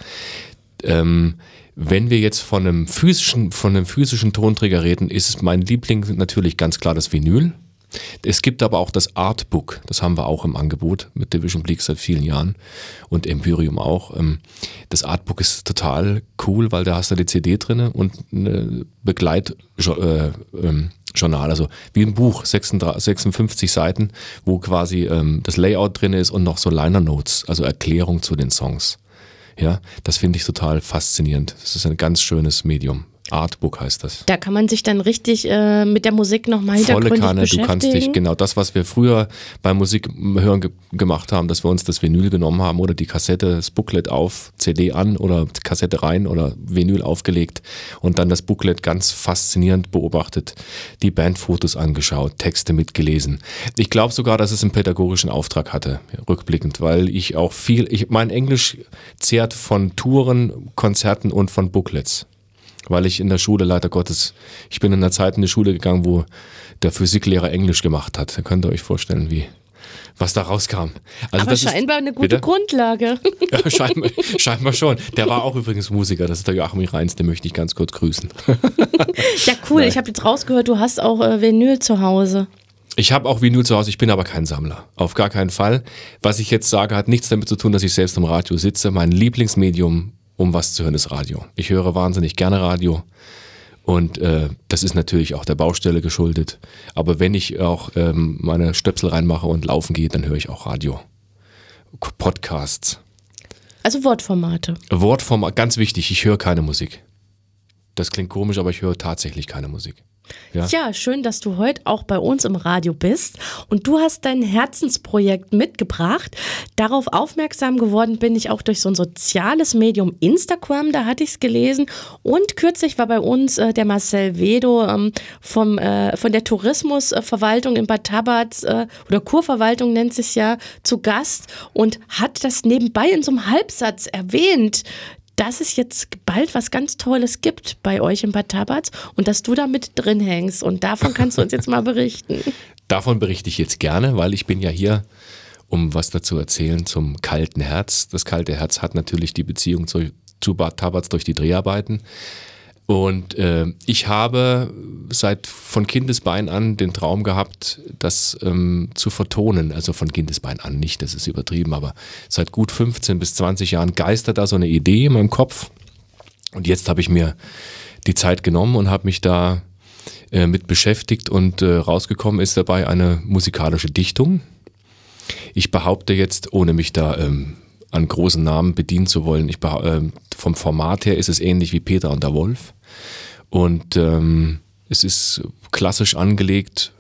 C: Ähm, wenn wir jetzt von einem physischen, von einem physischen Tonträger reden, ist mein Liebling natürlich ganz klar das Vinyl. Es gibt aber auch das Artbook, das haben wir auch im Angebot mit Division Bleak seit vielen Jahren und Empyreum auch. Das Artbook ist total cool, weil da hast du die C D drin und eine Begleitjournal, also wie ein Buch, sechsundfünfzig Seiten, wo quasi das Layout drin ist und noch so Liner Notes, also Erklärung zu den Songs. Ja, das finde ich total faszinierend. Das ist ein ganz schönes Medium. Artbook heißt das.
B: Da kann man sich dann richtig äh, mit der Musik nochmal hintergründig
C: Volle Kanne,
B: beschäftigen.
C: du kannst dich, genau das, was wir früher beim Musikhören ge- gemacht haben, dass wir uns das Vinyl genommen haben oder die Kassette, das Booklet auf, C D an oder Kassette rein oder Vinyl aufgelegt und dann das Booklet ganz faszinierend beobachtet, die Bandfotos angeschaut, Texte mitgelesen. Ich glaube sogar, dass es einen pädagogischen Auftrag hatte, rückblickend, weil ich auch viel, ich, mein Englisch zehrt von Touren, Konzerten und von Booklets. Weil ich in der Schule, leider Gottes, ich bin in einer Zeit in die Schule gegangen, wo der Physiklehrer Englisch gemacht hat. Da könnt ihr euch vorstellen, wie, was da rauskam. Also
B: aber
C: das
B: scheinbar
C: ist,
B: eine gute
C: bitte?
B: Grundlage.
C: Ja, scheinbar, scheinbar schon. Der war auch übrigens Musiker, das ist der Joachim Reins, den möchte ich ganz kurz grüßen.
B: Ja, cool.
C: Nein.
B: Ich habe jetzt rausgehört, du hast auch äh, Vinyl zu Hause.
C: Ich habe auch Vinyl zu Hause, ich bin aber kein Sammler. Auf gar keinen Fall. Was ich jetzt sage, hat nichts damit zu tun, dass ich selbst im Radio sitze. Mein Lieblingsmedium, um was zu hören, ist Radio. Ich höre wahnsinnig gerne Radio und äh, das ist natürlich auch der Baustelle geschuldet. Aber wenn ich auch ähm, meine Stöpsel reinmache und laufen gehe, dann höre ich auch Radio. Podcasts.
B: Also Wortformate.
C: Wortformat, ganz wichtig, ich höre keine Musik. Das klingt komisch, aber ich höre tatsächlich keine Musik. Ja.
B: ja, schön, dass du heute auch bei uns im Radio bist und du hast dein Herzensprojekt mitgebracht. Darauf aufmerksam geworden bin ich auch durch so ein soziales Medium Instagram, da hatte ich es gelesen und kürzlich war bei uns äh, der Marcel Wedo ähm, vom, äh, von der Tourismusverwaltung in Bad Tabatz äh, oder Kurverwaltung nennt sich ja, zu Gast und hat das nebenbei in so einem Halbsatz erwähnt, dass es jetzt bald was ganz Tolles gibt bei euch in Bad Tabatz und dass du da mit drin hängst. Und davon kannst du uns jetzt mal berichten.
C: Davon berichte ich jetzt gerne, weil ich bin ja hier, um was dazu erzählen, zum kalten Herz. Das kalte Herz hat natürlich die Beziehung zu, zu Bad Tabatz durch die Dreharbeiten. Und äh, ich habe seit von Kindesbein an den Traum gehabt, das ähm, zu vertonen. Also von Kindesbein an nicht, das ist übertrieben, aber seit gut fünfzehn bis zwanzig Jahren geistert da so eine Idee in meinem Kopf. Und jetzt habe ich mir die Zeit genommen und habe mich da äh, mit beschäftigt und äh, rausgekommen ist dabei eine musikalische Dichtung. Ich behaupte jetzt, ohne mich da ähm, an großen Namen bedienen zu wollen, ich behau- äh, vom Format her ist es ähnlich wie Peter und der Wolf. Und ähm, es ist klassisch angelegt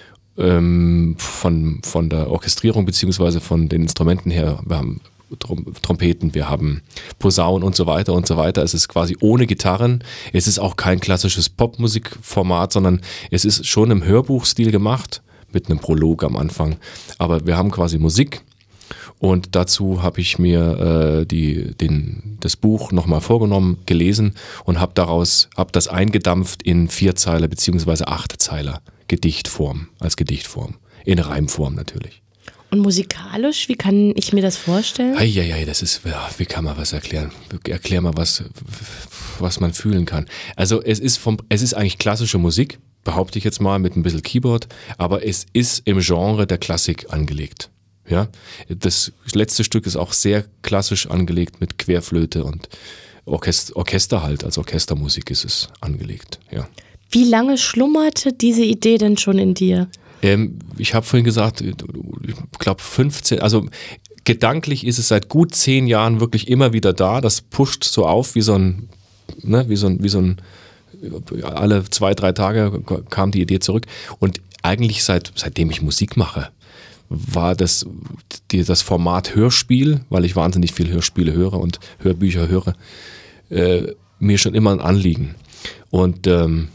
C: ähm, von, von der Orchestrierung beziehungsweise von den Instrumenten her. Wir haben Trom- Trompeten, wir haben Posaunen und so weiter und so weiter. Es ist quasi ohne Gitarren. Es ist auch kein klassisches Popmusikformat, sondern es ist schon im Hörbuchstil gemacht mit einem Prolog am Anfang. Aber wir haben quasi Musik. Und dazu habe ich mir äh, die, den, das Buch nochmal vorgenommen, gelesen und habe daraus, habe das eingedampft in Vierzeiler beziehungsweise Achtzeiler Gedichtform, als Gedichtform, in Reimform natürlich.
B: Und musikalisch, wie kann ich mir das vorstellen?
C: Eieiei, das ist, ja, wie kann man was erklären? Erklär mal was, was man fühlen kann. Also es ist vom, es ist eigentlich klassische Musik, behaupte ich jetzt mal mit ein bisschen Keyboard, aber es ist im Genre der Klassik angelegt. Ja, das letzte Stück ist auch sehr klassisch angelegt mit Querflöte und Orchester, Orchester halt, als Orchestermusik ist es angelegt, ja.
B: Wie lange schlummerte diese Idee denn schon in dir?
C: Ähm, ich habe vorhin gesagt, ich glaube fünfzehn, also gedanklich ist es seit gut zehn Jahren wirklich immer wieder da, das pusht so auf wie so ein, ne, wie so ein, wie so ein, alle zwei, drei Tage kam die Idee zurück und eigentlich seit, seitdem ich Musik mache, war das, die, das Format Hörspiel, weil ich wahnsinnig viel Hörspiele höre und Hörbücher höre, äh, mir schon immer ein Anliegen. Und ähm,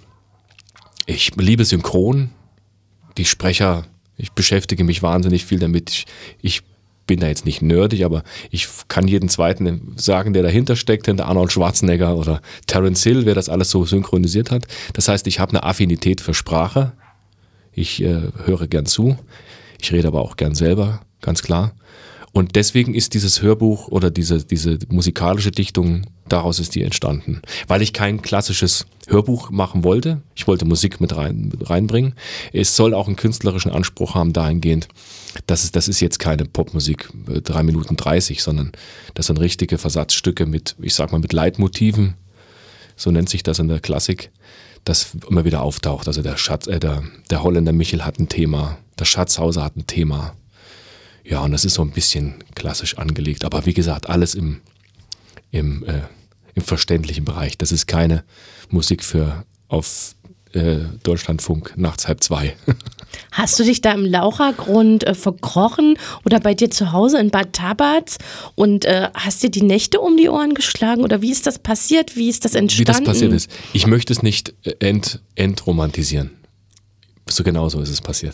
C: ich liebe Synchron, die Sprecher, ich beschäftige mich wahnsinnig viel damit. Ich, ich bin da jetzt nicht nerdig, aber ich kann jeden zweiten sagen, der dahinter steckt, hinter Arnold Schwarzenegger oder Terence Hill, wer das alles so synchronisiert hat. Das heißt, ich habe eine Affinität für Sprache. Ich äh, höre gern zu. Ich rede aber auch gern selber, ganz klar. Und deswegen ist dieses Hörbuch oder diese, diese musikalische Dichtung, daraus ist die entstanden. Weil ich kein klassisches Hörbuch machen wollte. Ich wollte Musik mit, rein, mit reinbringen. Es soll auch einen künstlerischen Anspruch haben dahingehend. Das ist, das ist jetzt keine Popmusik, drei Minuten dreißig, sondern das sind richtige Versatzstücke mit, ich sag mal, mit Leitmotiven. So nennt sich das in der Klassik. Das immer wieder auftaucht. Also der Schatz, äh, der, der Holländer Michel hat ein Thema, der Schatzhauser hat ein Thema. Ja, und das ist so ein bisschen klassisch angelegt. Aber wie gesagt, alles im, im, äh, im verständlichen Bereich. Das ist keine Musik für auf äh, Deutschlandfunk nachts halb zwei.
B: Hast du dich da im Lauchergrund äh, verkrochen oder bei dir zu Hause in Bad Tabatz und äh, hast dir die Nächte um die Ohren geschlagen oder wie ist das passiert? Wie ist das entstanden?
C: Wie das passiert ist. Ich möchte es nicht ent, entromantisieren. So genau so ist es passiert.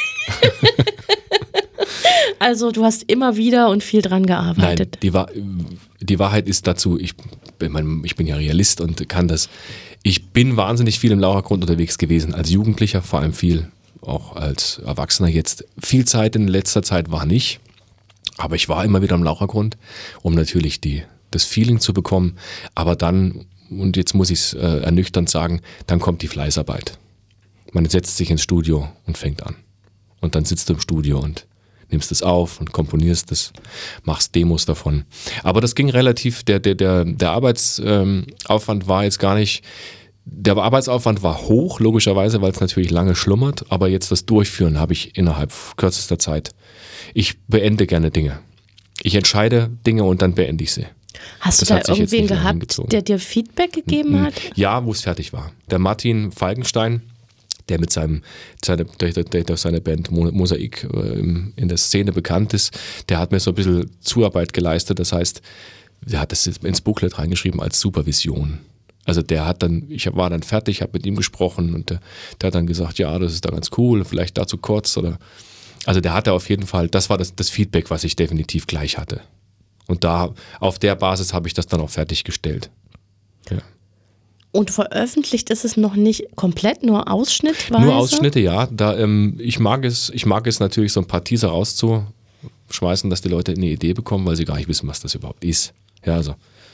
B: Also du hast immer wieder und viel dran gearbeitet.
C: Nein, die, Wahr- die Wahrheit ist dazu, ich, ich bin ja Realist und kann das. Ich bin wahnsinnig viel im Lauchergrund unterwegs gewesen, als Jugendlicher vor allem viel, auch als Erwachsener jetzt. Viel Zeit in letzter Zeit war nicht, aber ich war immer wieder im Lauchergrund, um natürlich die, das Feeling zu bekommen. Aber dann, und jetzt muss ich es äh, ernüchternd sagen, dann kommt die Fleißarbeit. Man setzt sich ins Studio und fängt an. Und dann sitzt du im Studio und nimmst es auf und komponierst es, machst Demos davon. Aber das ging relativ, der, der, der, der Arbeitsaufwand war jetzt gar nicht, der Arbeitsaufwand war hoch, logischerweise, weil es natürlich lange schlummert, aber jetzt das Durchführen habe ich innerhalb kürzester Zeit. Ich beende gerne Dinge. Ich entscheide Dinge und dann beende ich sie.
B: Hast
C: Das
B: du da
C: hat sich jetzt
B: irgendwen
C: nicht lange
B: gehabt,
C: hingezogen.
B: der dir Feedback gegeben hat?
C: Ja, wo es fertig war. Der Martin Falkenstein, der mit seinem, seine, der, der, der seine Band Mo- Mosaik äh, in der Szene bekannt ist, der hat mir so ein bisschen Zuarbeit geleistet. Das heißt, der hat das ins Booklet reingeschrieben als Supervision. Also der hat dann, ich war dann fertig, habe mit ihm gesprochen und der, der hat dann gesagt, ja, das ist da ganz cool, vielleicht dazu kurz oder. Also der hatte auf jeden Fall, das war das, das Feedback, was ich definitiv gleich hatte. Und da, auf der Basis habe ich das dann auch fertiggestellt. Ja.
B: Und veröffentlicht ist es noch nicht komplett, nur ausschnittweise?
C: Nur Ausschnitte, ja. Da, ähm, ich, mag es, ich mag es natürlich, so ein paar Teaser rauszuschmeißen, dass die Leute eine Idee bekommen, weil sie gar nicht wissen, was das überhaupt ist. Ja, also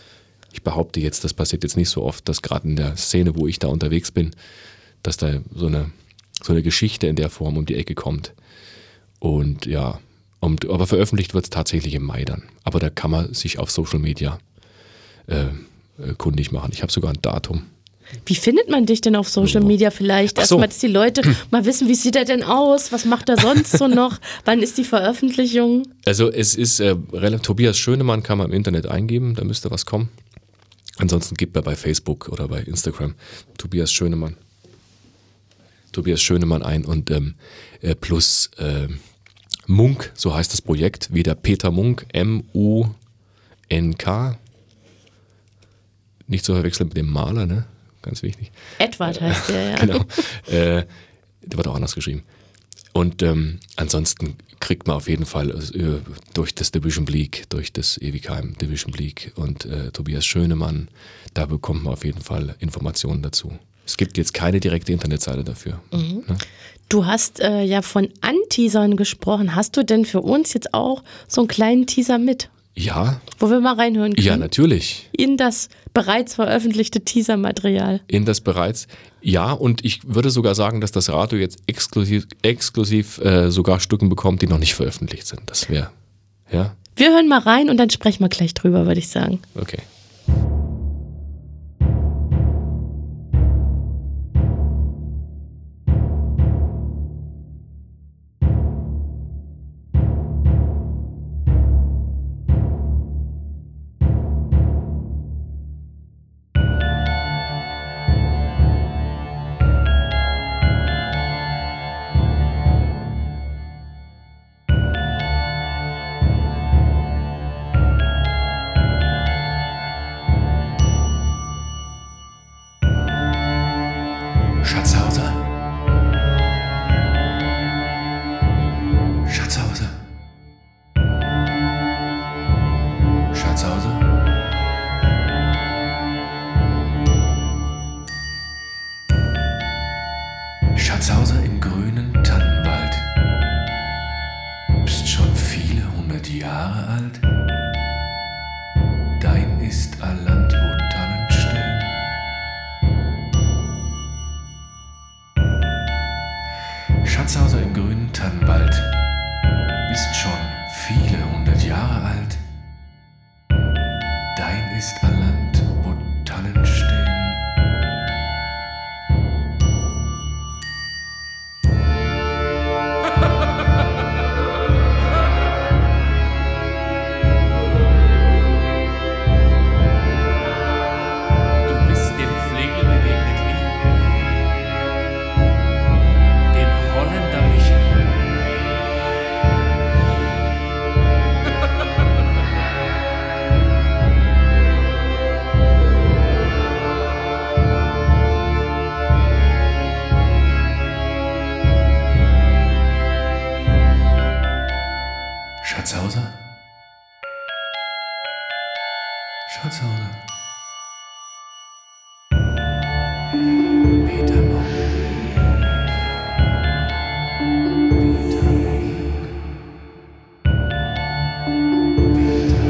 C: Ich behaupte jetzt, das passiert jetzt nicht so oft, dass gerade in der Szene, wo ich da unterwegs bin, dass da so eine, so eine Geschichte in der Form um die Ecke kommt. Und ja, und, aber veröffentlicht wird es tatsächlich im Mai dann. Aber da kann man sich auf Social Media äh, kundig machen. Ich habe sogar ein Datum.
B: Wie findet man dich denn auf Social Media vielleicht?
C: Ach so.
B: Erstmal, dass die Leute mal wissen, wie sieht er denn aus? Was macht er sonst so noch? Wann ist die Veröffentlichung?
C: Also es ist, äh, relativ, Tobias Schönemann kann man im Internet eingeben, da müsste was kommen. Ansonsten gibt er bei Facebook oder bei Instagram Tobias Schönemann. Tobias Schönemann ein und ähm, äh, plus äh, Munk, so heißt das Projekt, wie der Peter Munk, M U N K. Nicht zu verwechseln mit dem Maler, ne? Ganz wichtig.
B: Edward heißt der, ja.
C: Genau. Äh, der wird auch anders geschrieben. Und ähm, ansonsten kriegt man auf jeden Fall äh, durch das Division Bleak, durch das Ewigheim Division Bleak und äh, Tobias Schönemann, da bekommt man auf jeden Fall Informationen dazu. Es gibt jetzt keine direkte Internetseite dafür.
B: Mhm.
C: Ne?
B: Du hast äh, ja von Anteasern gesprochen. Hast du denn für uns jetzt auch so einen kleinen Teaser mit?
C: Ja.
B: Wo wir mal reinhören können?
C: Ja, natürlich.
B: In das bereits veröffentlichte Teasermaterial.
C: In das bereits, ja, und ich würde sogar sagen, dass das Radio jetzt exklusiv, exklusiv äh, sogar Stücken bekommt, die noch nicht veröffentlicht sind. Das wäre, ja.
B: Wir hören mal rein und dann sprechen wir gleich drüber, würde ich sagen.
C: Okay.
D: Schatzhauser? Schatzhauser? Schatzhauser? Schatzhauser im grünen Tannenwald. Bist schon viele hundert Jahre alt. Dein ist all Land, wo Tannen stehen. Schatzhauser im grünen Tannenwald, bist schon viele hundert Jahre alt. Dein ist all Land, wo Tannen stehen. Du bist dem Flegel begegnet wie dem Holländer Michel. Schatzhauser? Schatzhauser? Peter Munk. Peter Munk. Peter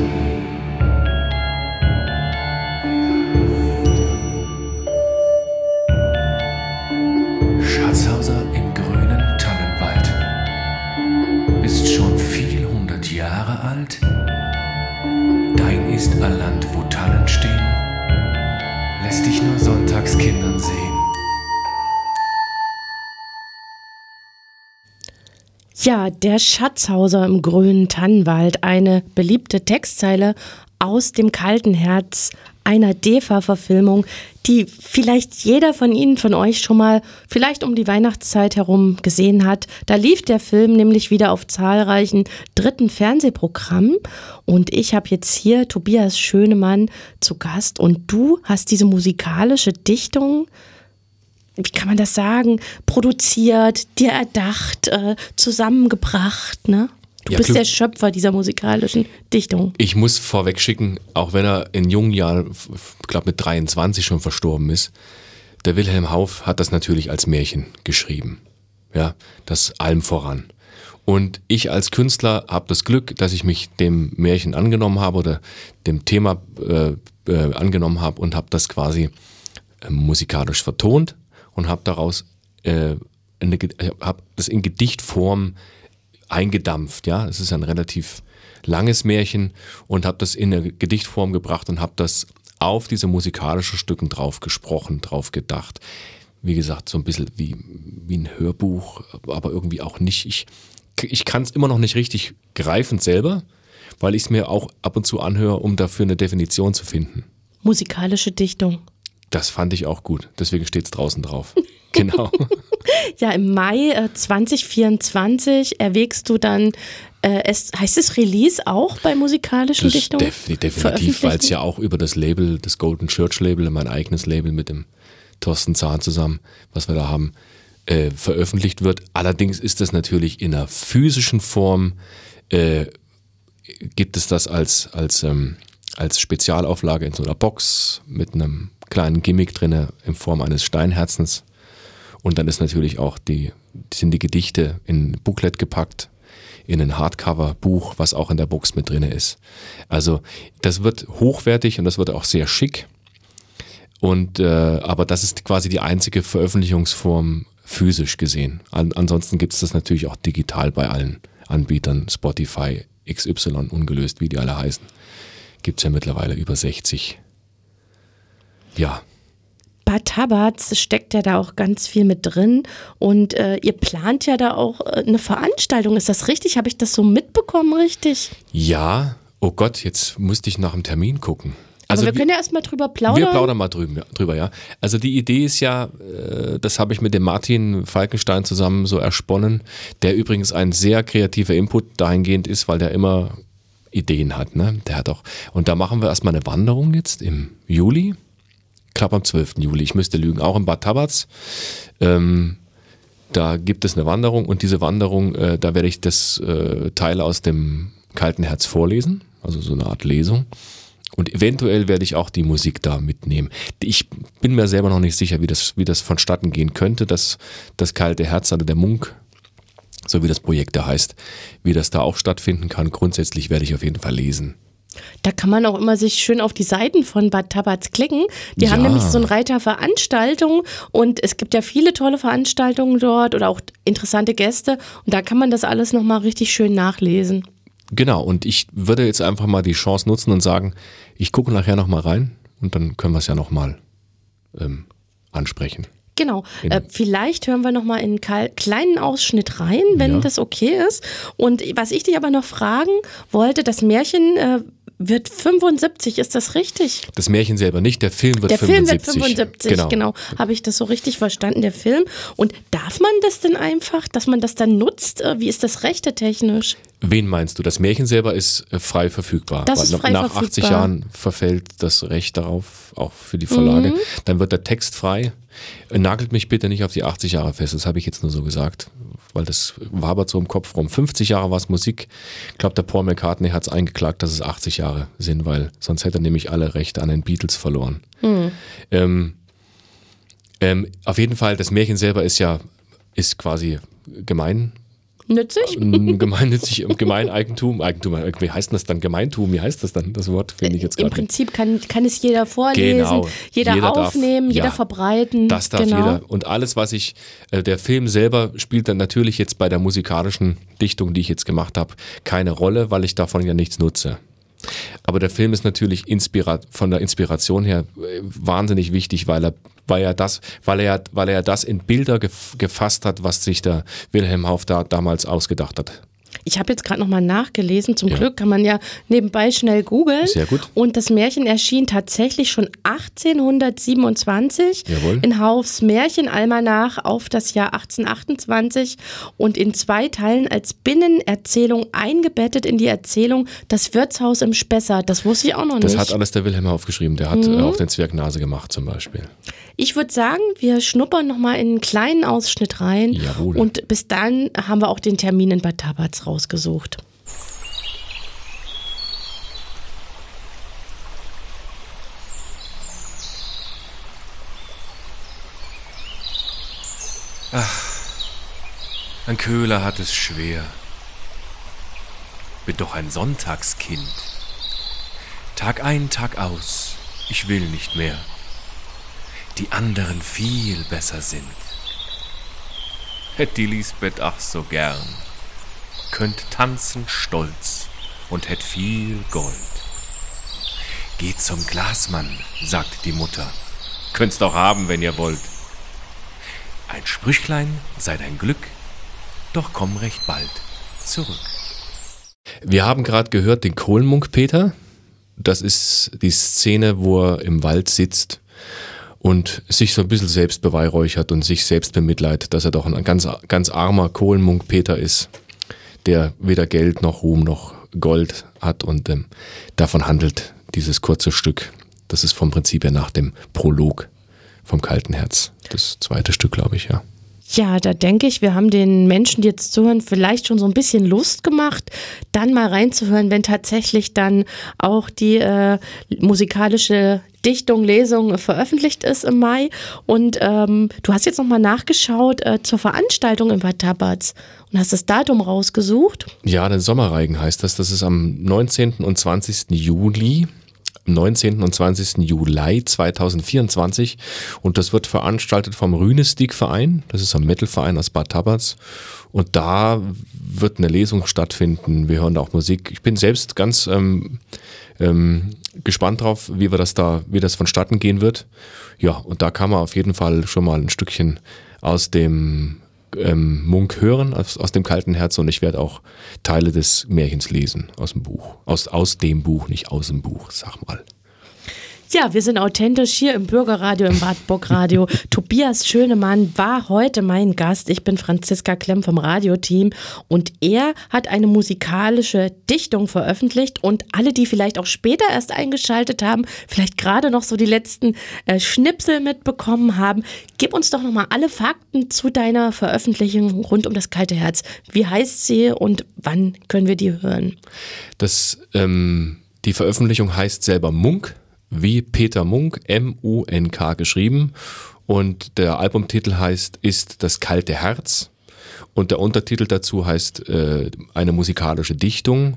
D: Munk. Schatzhauser im grünen Tannenwald. Bist schon viel hundert Jahre alt. Dein ist all Land, wo Tannen stehen. Lässt dich nur sonntags Kindern sehen.
B: Ja, der Schatzhauser im grünen Tannenwald, eine beliebte Textzeile aus dem kalten Herz einer D E F A-Verfilmung, die vielleicht jeder von Ihnen, von euch schon mal vielleicht um die Weihnachtszeit herum gesehen hat. Da lief der Film nämlich wieder auf zahlreichen dritten Fernsehprogrammen und ich habe jetzt hier Tobias Schönemann zu Gast und du hast diese musikalische Dichtung, wie kann man das sagen, produziert, dir erdacht, äh, zusammengebracht, ne? Du
C: Ja,
B: bist
C: Glück-
B: der Schöpfer dieser musikalischen Dichtung.
C: Ich muss vorweg schicken, auch wenn er in jungen Jahren, ich glaube mit dreiundzwanzig schon verstorben ist, der Wilhelm Hauff hat das natürlich als Märchen geschrieben. Ja, das allem voran. Und ich als Künstler habe das Glück, dass ich mich dem Märchen angenommen habe oder dem Thema äh, äh, angenommen habe und habe das quasi äh, musikalisch vertont und habe daraus äh, eine, hab das in Gedichtform eingedampft. Ja, es ist ein relativ langes Märchen und habe das in eine Gedichtform gebracht und habe das auf diese musikalischen Stücken drauf gesprochen, drauf gedacht. Wie gesagt, so ein bisschen wie, wie ein Hörbuch, aber irgendwie auch nicht. Ich, ich kann es immer noch nicht richtig greifen selber, weil ich es mir auch ab und zu anhöre, um dafür eine Definition zu finden.
B: Musikalische Dichtung.
C: Das fand ich auch gut, deswegen steht es draußen drauf. Genau.
B: Ja, im Mai äh, zwanzig vierundzwanzig erwägst du dann, äh, es, heißt es Release auch bei musikalischen
C: das
B: Dichtungen?
C: Def- definitiv, weil es ja auch über das Label, das Golden Church Label, mein eigenes Label mit dem Thorsten Zahn zusammen, was wir da haben, äh, veröffentlicht wird. Allerdings ist das natürlich in einer physischen Form, äh, gibt es das als, als, ähm, als Spezialauflage in so einer Box mit einem kleinen Gimmick drin in Form eines Steinherzens. Und dann ist natürlich auch die, sind die Gedichte in ein Booklet gepackt, in ein Hardcover-Buch, was auch in der Box mit drin ist. Also das wird hochwertig und das wird auch sehr schick. Und äh, aber das ist quasi die einzige Veröffentlichungsform physisch gesehen. An, ansonsten gibt es das natürlich auch digital bei allen Anbietern, Spotify, X Y, ungelöst, wie die alle heißen. Gibt es ja mittlerweile über sechzig. Ja.
B: Bad Tabatz steckt ja da auch ganz viel mit drin und äh, ihr plant ja da auch äh, eine Veranstaltung. Ist das richtig? Habe ich das so mitbekommen, richtig?
C: Ja, oh Gott, jetzt musste ich nach dem Termin gucken.
B: Also Aber wir, wir können ja erstmal drüber plaudern.
C: Wir plaudern mal drüber, drüber, ja. Also die Idee ist ja, äh, das habe ich mit dem Martin Falkenstein zusammen so ersponnen, der übrigens ein sehr kreativer Input dahingehend ist, weil der immer Ideen hat. Ne? Der hat auch, und da machen wir erstmal eine Wanderung jetzt im Juli. Ich glaube am zwölften Juli, ich müsste lügen, auch in Bad Tabatz. Ähm, da gibt es eine Wanderung und diese Wanderung, äh, da werde ich das äh, Teil aus dem Kalten Herz vorlesen, also so eine Art Lesung. Und eventuell werde ich auch die Musik da mitnehmen. Ich bin mir selber noch nicht sicher, wie das, wie das vonstatten gehen könnte, dass das Kalte Herz, also der Munk, so wie das Projekt da heißt, wie das da auch stattfinden kann. Grundsätzlich werde ich auf jeden Fall lesen.
B: Da kann man auch immer sich schön auf die Seiten von Bad Tabatz klicken. Die
C: Ja.
B: haben nämlich so einen Reiter Veranstaltungen und es gibt ja viele tolle Veranstaltungen dort oder auch interessante Gäste und da kann man das alles nochmal richtig schön nachlesen.
C: Genau, und ich würde jetzt einfach mal die Chance nutzen und sagen, ich gucke nachher nochmal rein und dann können wir es ja nochmal ähm, ansprechen.
B: Genau,
C: Genau.
B: äh, vielleicht hören wir nochmal in einen kal- kleinen Ausschnitt rein, wenn
C: Ja.
B: das okay ist. Und was ich dich aber noch fragen wollte, das Märchen äh, wird fünfundsiebzig, ist das richtig?
C: Das Märchen selber nicht, der Film wird
B: Der
C: fünfundsiebzig.
B: Film wird fünfundsiebzig, genau. genau. Habe ich das so richtig verstanden, der Film. Und darf man das denn einfach, dass man das dann nutzt? Äh, Wie ist das rechtetechnisch?
C: Wen meinst du? Das Märchen selber ist äh, frei verfügbar.
B: Das ist
C: Weil
B: frei
C: nach
B: verfügbar.
C: achtzig Jahren verfällt das Recht darauf, auch für die Verlage.
B: Mhm.
C: Dann wird der Text frei. Äh, Nagelt mich bitte nicht auf die achtzig Jahre fest, das habe ich jetzt nur so gesagt, weil das wabert so im Kopf rum. fünfzig Jahre war es Musik. Ich glaube, der Paul McCartney hat es eingeklagt, dass es achtzig Jahre sind, weil sonst hätte er nämlich alle Rechte an den Beatles verloren.
B: Mhm.
C: Ähm, ähm, auf jeden Fall, das Märchen selber ist ja ist quasi gemein.
B: Nützlich?
C: Ähm, Gemeinnützig, Gemeineigentum, Eigentum, wie heißt das dann? Gemeintum, wie heißt das dann? Das Wort finde ich jetzt
B: Im
C: gerade.
B: Prinzip kann, kann es jeder vorlesen,
C: Genau.
B: jeder,
C: Jeder darf-
B: aufnehmen, jeder
C: ja,
B: verbreiten.
C: Das darf
B: genau.
C: jeder. Und alles, was ich, äh, der Film selber spielt dann natürlich jetzt bei der musikalischen Dichtung, die ich jetzt gemacht habe, keine Rolle, weil ich davon ja nichts nutze. Aber der Film ist natürlich inspira- von der Inspiration her äh, wahnsinnig wichtig, weil er, weil er das, weil er, weil er das in Bilder gef- gefasst hat, was sich der Wilhelm Hauff da damals ausgedacht hat.
B: Ich habe jetzt gerade nochmal nachgelesen. Zum
C: Ja.
B: Glück kann man ja nebenbei schnell googeln.
C: Sehr gut.
B: Und das Märchen erschien tatsächlich schon achtzehnhundertsiebenundzwanzig
C: Jawohl.
B: in Hauffs Märchenalmanach auf das Jahr achtzehnhundertachtundzwanzig und in zwei Teilen als Binnenerzählung eingebettet in die Erzählung Das Wirtshaus im Spessart. Das wusste ich auch noch
C: Das
B: nicht.
C: hat alles der Wilhelm Hauff geschrieben. Der hat
B: Mhm.
C: äh, auch den Zwergnase gemacht zum Beispiel.
B: Ich würde sagen, wir schnuppern nochmal in einen kleinen Ausschnitt rein.
C: Jawohl.
B: Und bis dann haben wir auch den Termin in Bad Tabatz rausgesucht.
D: Ein Köhler hat es schwer. bin doch ein Sonntagskind. Tag ein, Tag aus, ich will nicht mehr. Die anderen viel besser sind. Hätt die Lisbeth ach so gern, könnt tanzen stolz und hätt viel Gold. Geht zum Glasmann, sagt die Mutter, könnt's doch haben, wenn ihr wollt. Ein Sprüchlein sei dein Glück, doch komm recht bald zurück.
C: Wir haben gerade gehört den Kohlenmunk Peter. Das ist die Szene, wo er im Wald sitzt und sich so ein bisschen selbst beweihräuchert und sich selbst bemitleidet, dass er doch ein ganz, ganz armer Kohlenmunk Peter ist, der weder Geld noch Ruhm noch Gold hat, und ähm, davon handelt dieses kurze Stück. Das ist vom Prinzip her nach dem Prolog vom Kalten Herz. Das zweite Stück, glaube ich, ja.
B: Ja, da denke ich, wir haben den Menschen, die jetzt zuhören, vielleicht schon so ein bisschen Lust gemacht, dann mal reinzuhören, wenn tatsächlich dann auch die äh, musikalische Dichtung, Lesung veröffentlicht ist im Mai. Und ähm, du hast jetzt nochmal nachgeschaut äh, zur Veranstaltung in Bad Tabatz und hast das Datum rausgesucht.
C: Ja, der Sommerreigen heißt das. Das ist am neunzehnten und zwanzigsten Juli. Am neunzehnten und zwanzigsten Juli zweitausendvierundzwanzig, und das wird veranstaltet vom Rünestig-Verein, das ist ein Metal-Verein aus Bad Tabatz, und da wird eine Lesung stattfinden, wir hören da auch Musik. Ich bin selbst ganz ähm, ähm, gespannt drauf, wie wir das da, wie das vonstatten gehen wird. Ja, und da kann man auf jeden Fall schon mal ein Stückchen aus dem Ähm, Munk hören, aus, aus dem Kalten Herz, und ich werde auch Teile des Märchens lesen aus dem Buch. Aus, aus dem Buch, nicht aus dem Buch, sag mal.
B: Ja, wir sind authentisch hier im Bürgerradio, im Wartburg-Radio. Tobias Schönemann war heute mein Gast. Ich bin Franziska Klemm vom Radioteam, und er hat eine musikalische Dichtung veröffentlicht, und alle, die vielleicht auch später erst eingeschaltet haben, vielleicht gerade noch so die letzten äh, Schnipsel mitbekommen haben, gib uns doch nochmal alle Fakten zu deiner Veröffentlichung rund um das Kalte Herz. Wie heißt sie und wann können wir die hören?
C: Das, ähm, die Veröffentlichung heißt selber Munk, wie Peter Munk, M U N K geschrieben, und der Albumtitel heißt Ist das kalte Herz, und der Untertitel dazu heißt äh, eine musikalische Dichtung,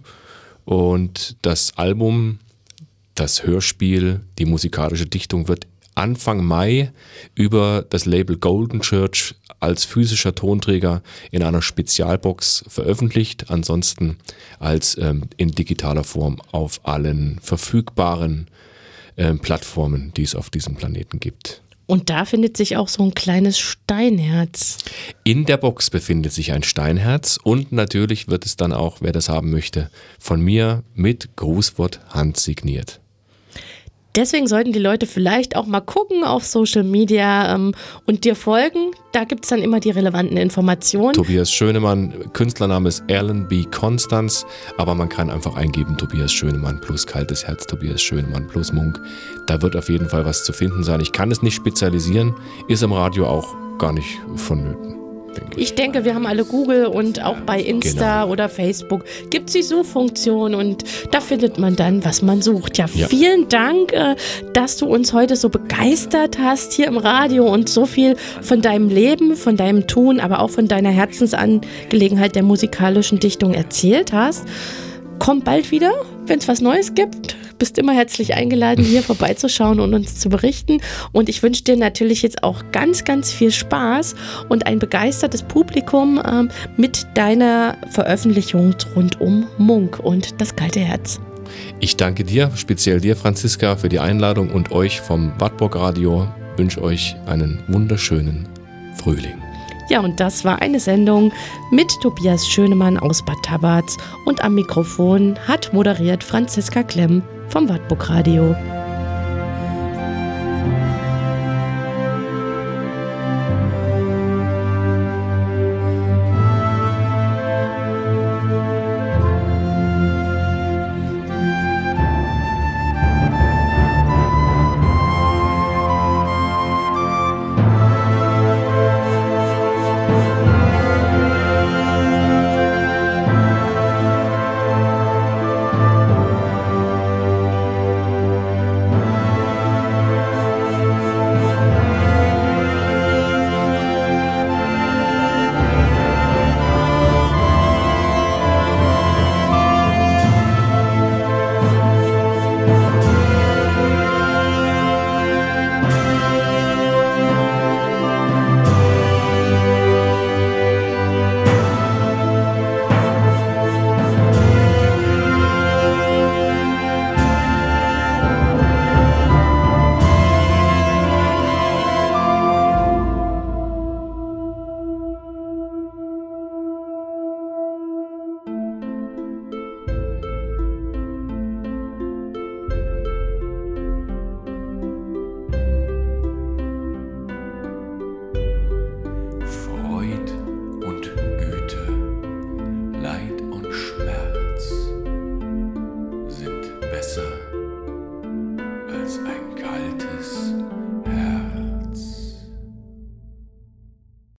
C: und das Album, das Hörspiel, die musikalische Dichtung wird Anfang Mai über das Label Golden Church als physischer Tonträger in einer Spezialbox veröffentlicht, ansonsten als ähm, in digitaler Form auf allen verfügbaren äh, Plattformen, die es auf diesem Planeten gibt.
B: Und da findet sich auch so ein kleines Steinherz.
C: In der Box befindet sich ein Steinherz, und natürlich wird es dann auch, wer das haben möchte, von mir mit Grußwort handsigniert.
B: Deswegen sollten die Leute vielleicht auch mal gucken auf Social Media ähm, und dir folgen. Da gibt es dann immer die relevanten Informationen.
C: Tobias Schönemann, Künstlername ist Alan B. Constance, aber man kann einfach eingeben Tobias Schönemann plus Kaltes Herz, Tobias Schönemann plus Munk. Da wird auf jeden Fall was zu finden sein. Ich kann es nicht spezialisieren, ist im Radio auch gar nicht vonnöten. Denke ich.
B: ich denke, wir haben alle Google, und auch bei Insta
C: Genau.
B: oder Facebook gibt es die Suchfunktion, und da findet man dann, was man sucht. Ja,
C: Ja.
B: vielen Dank, äh, dass du uns heute so begeistert hast hier im Radio und so viel von deinem Leben, von deinem Tun, aber auch von deiner Herzensangelegenheit der musikalischen Dichtung erzählt hast. Komm bald wieder, wenn es was Neues gibt. Bist immer herzlich eingeladen, hier vorbeizuschauen und uns zu berichten. Und ich wünsche dir natürlich jetzt auch ganz, ganz viel Spaß und ein begeistertes Publikum ähm, mit deiner Veröffentlichung rund um Munk und das Kalte Herz.
C: Ich danke dir, speziell dir, Franziska, für die Einladung, und euch vom Wartburg Radio wünsche euch einen wunderschönen Frühling.
B: Ja, und das war eine Sendung mit Tobias Schönemann aus Bad Tabatz, und am Mikrofon hat moderiert Franziska Klemm vom Wartburg Radio.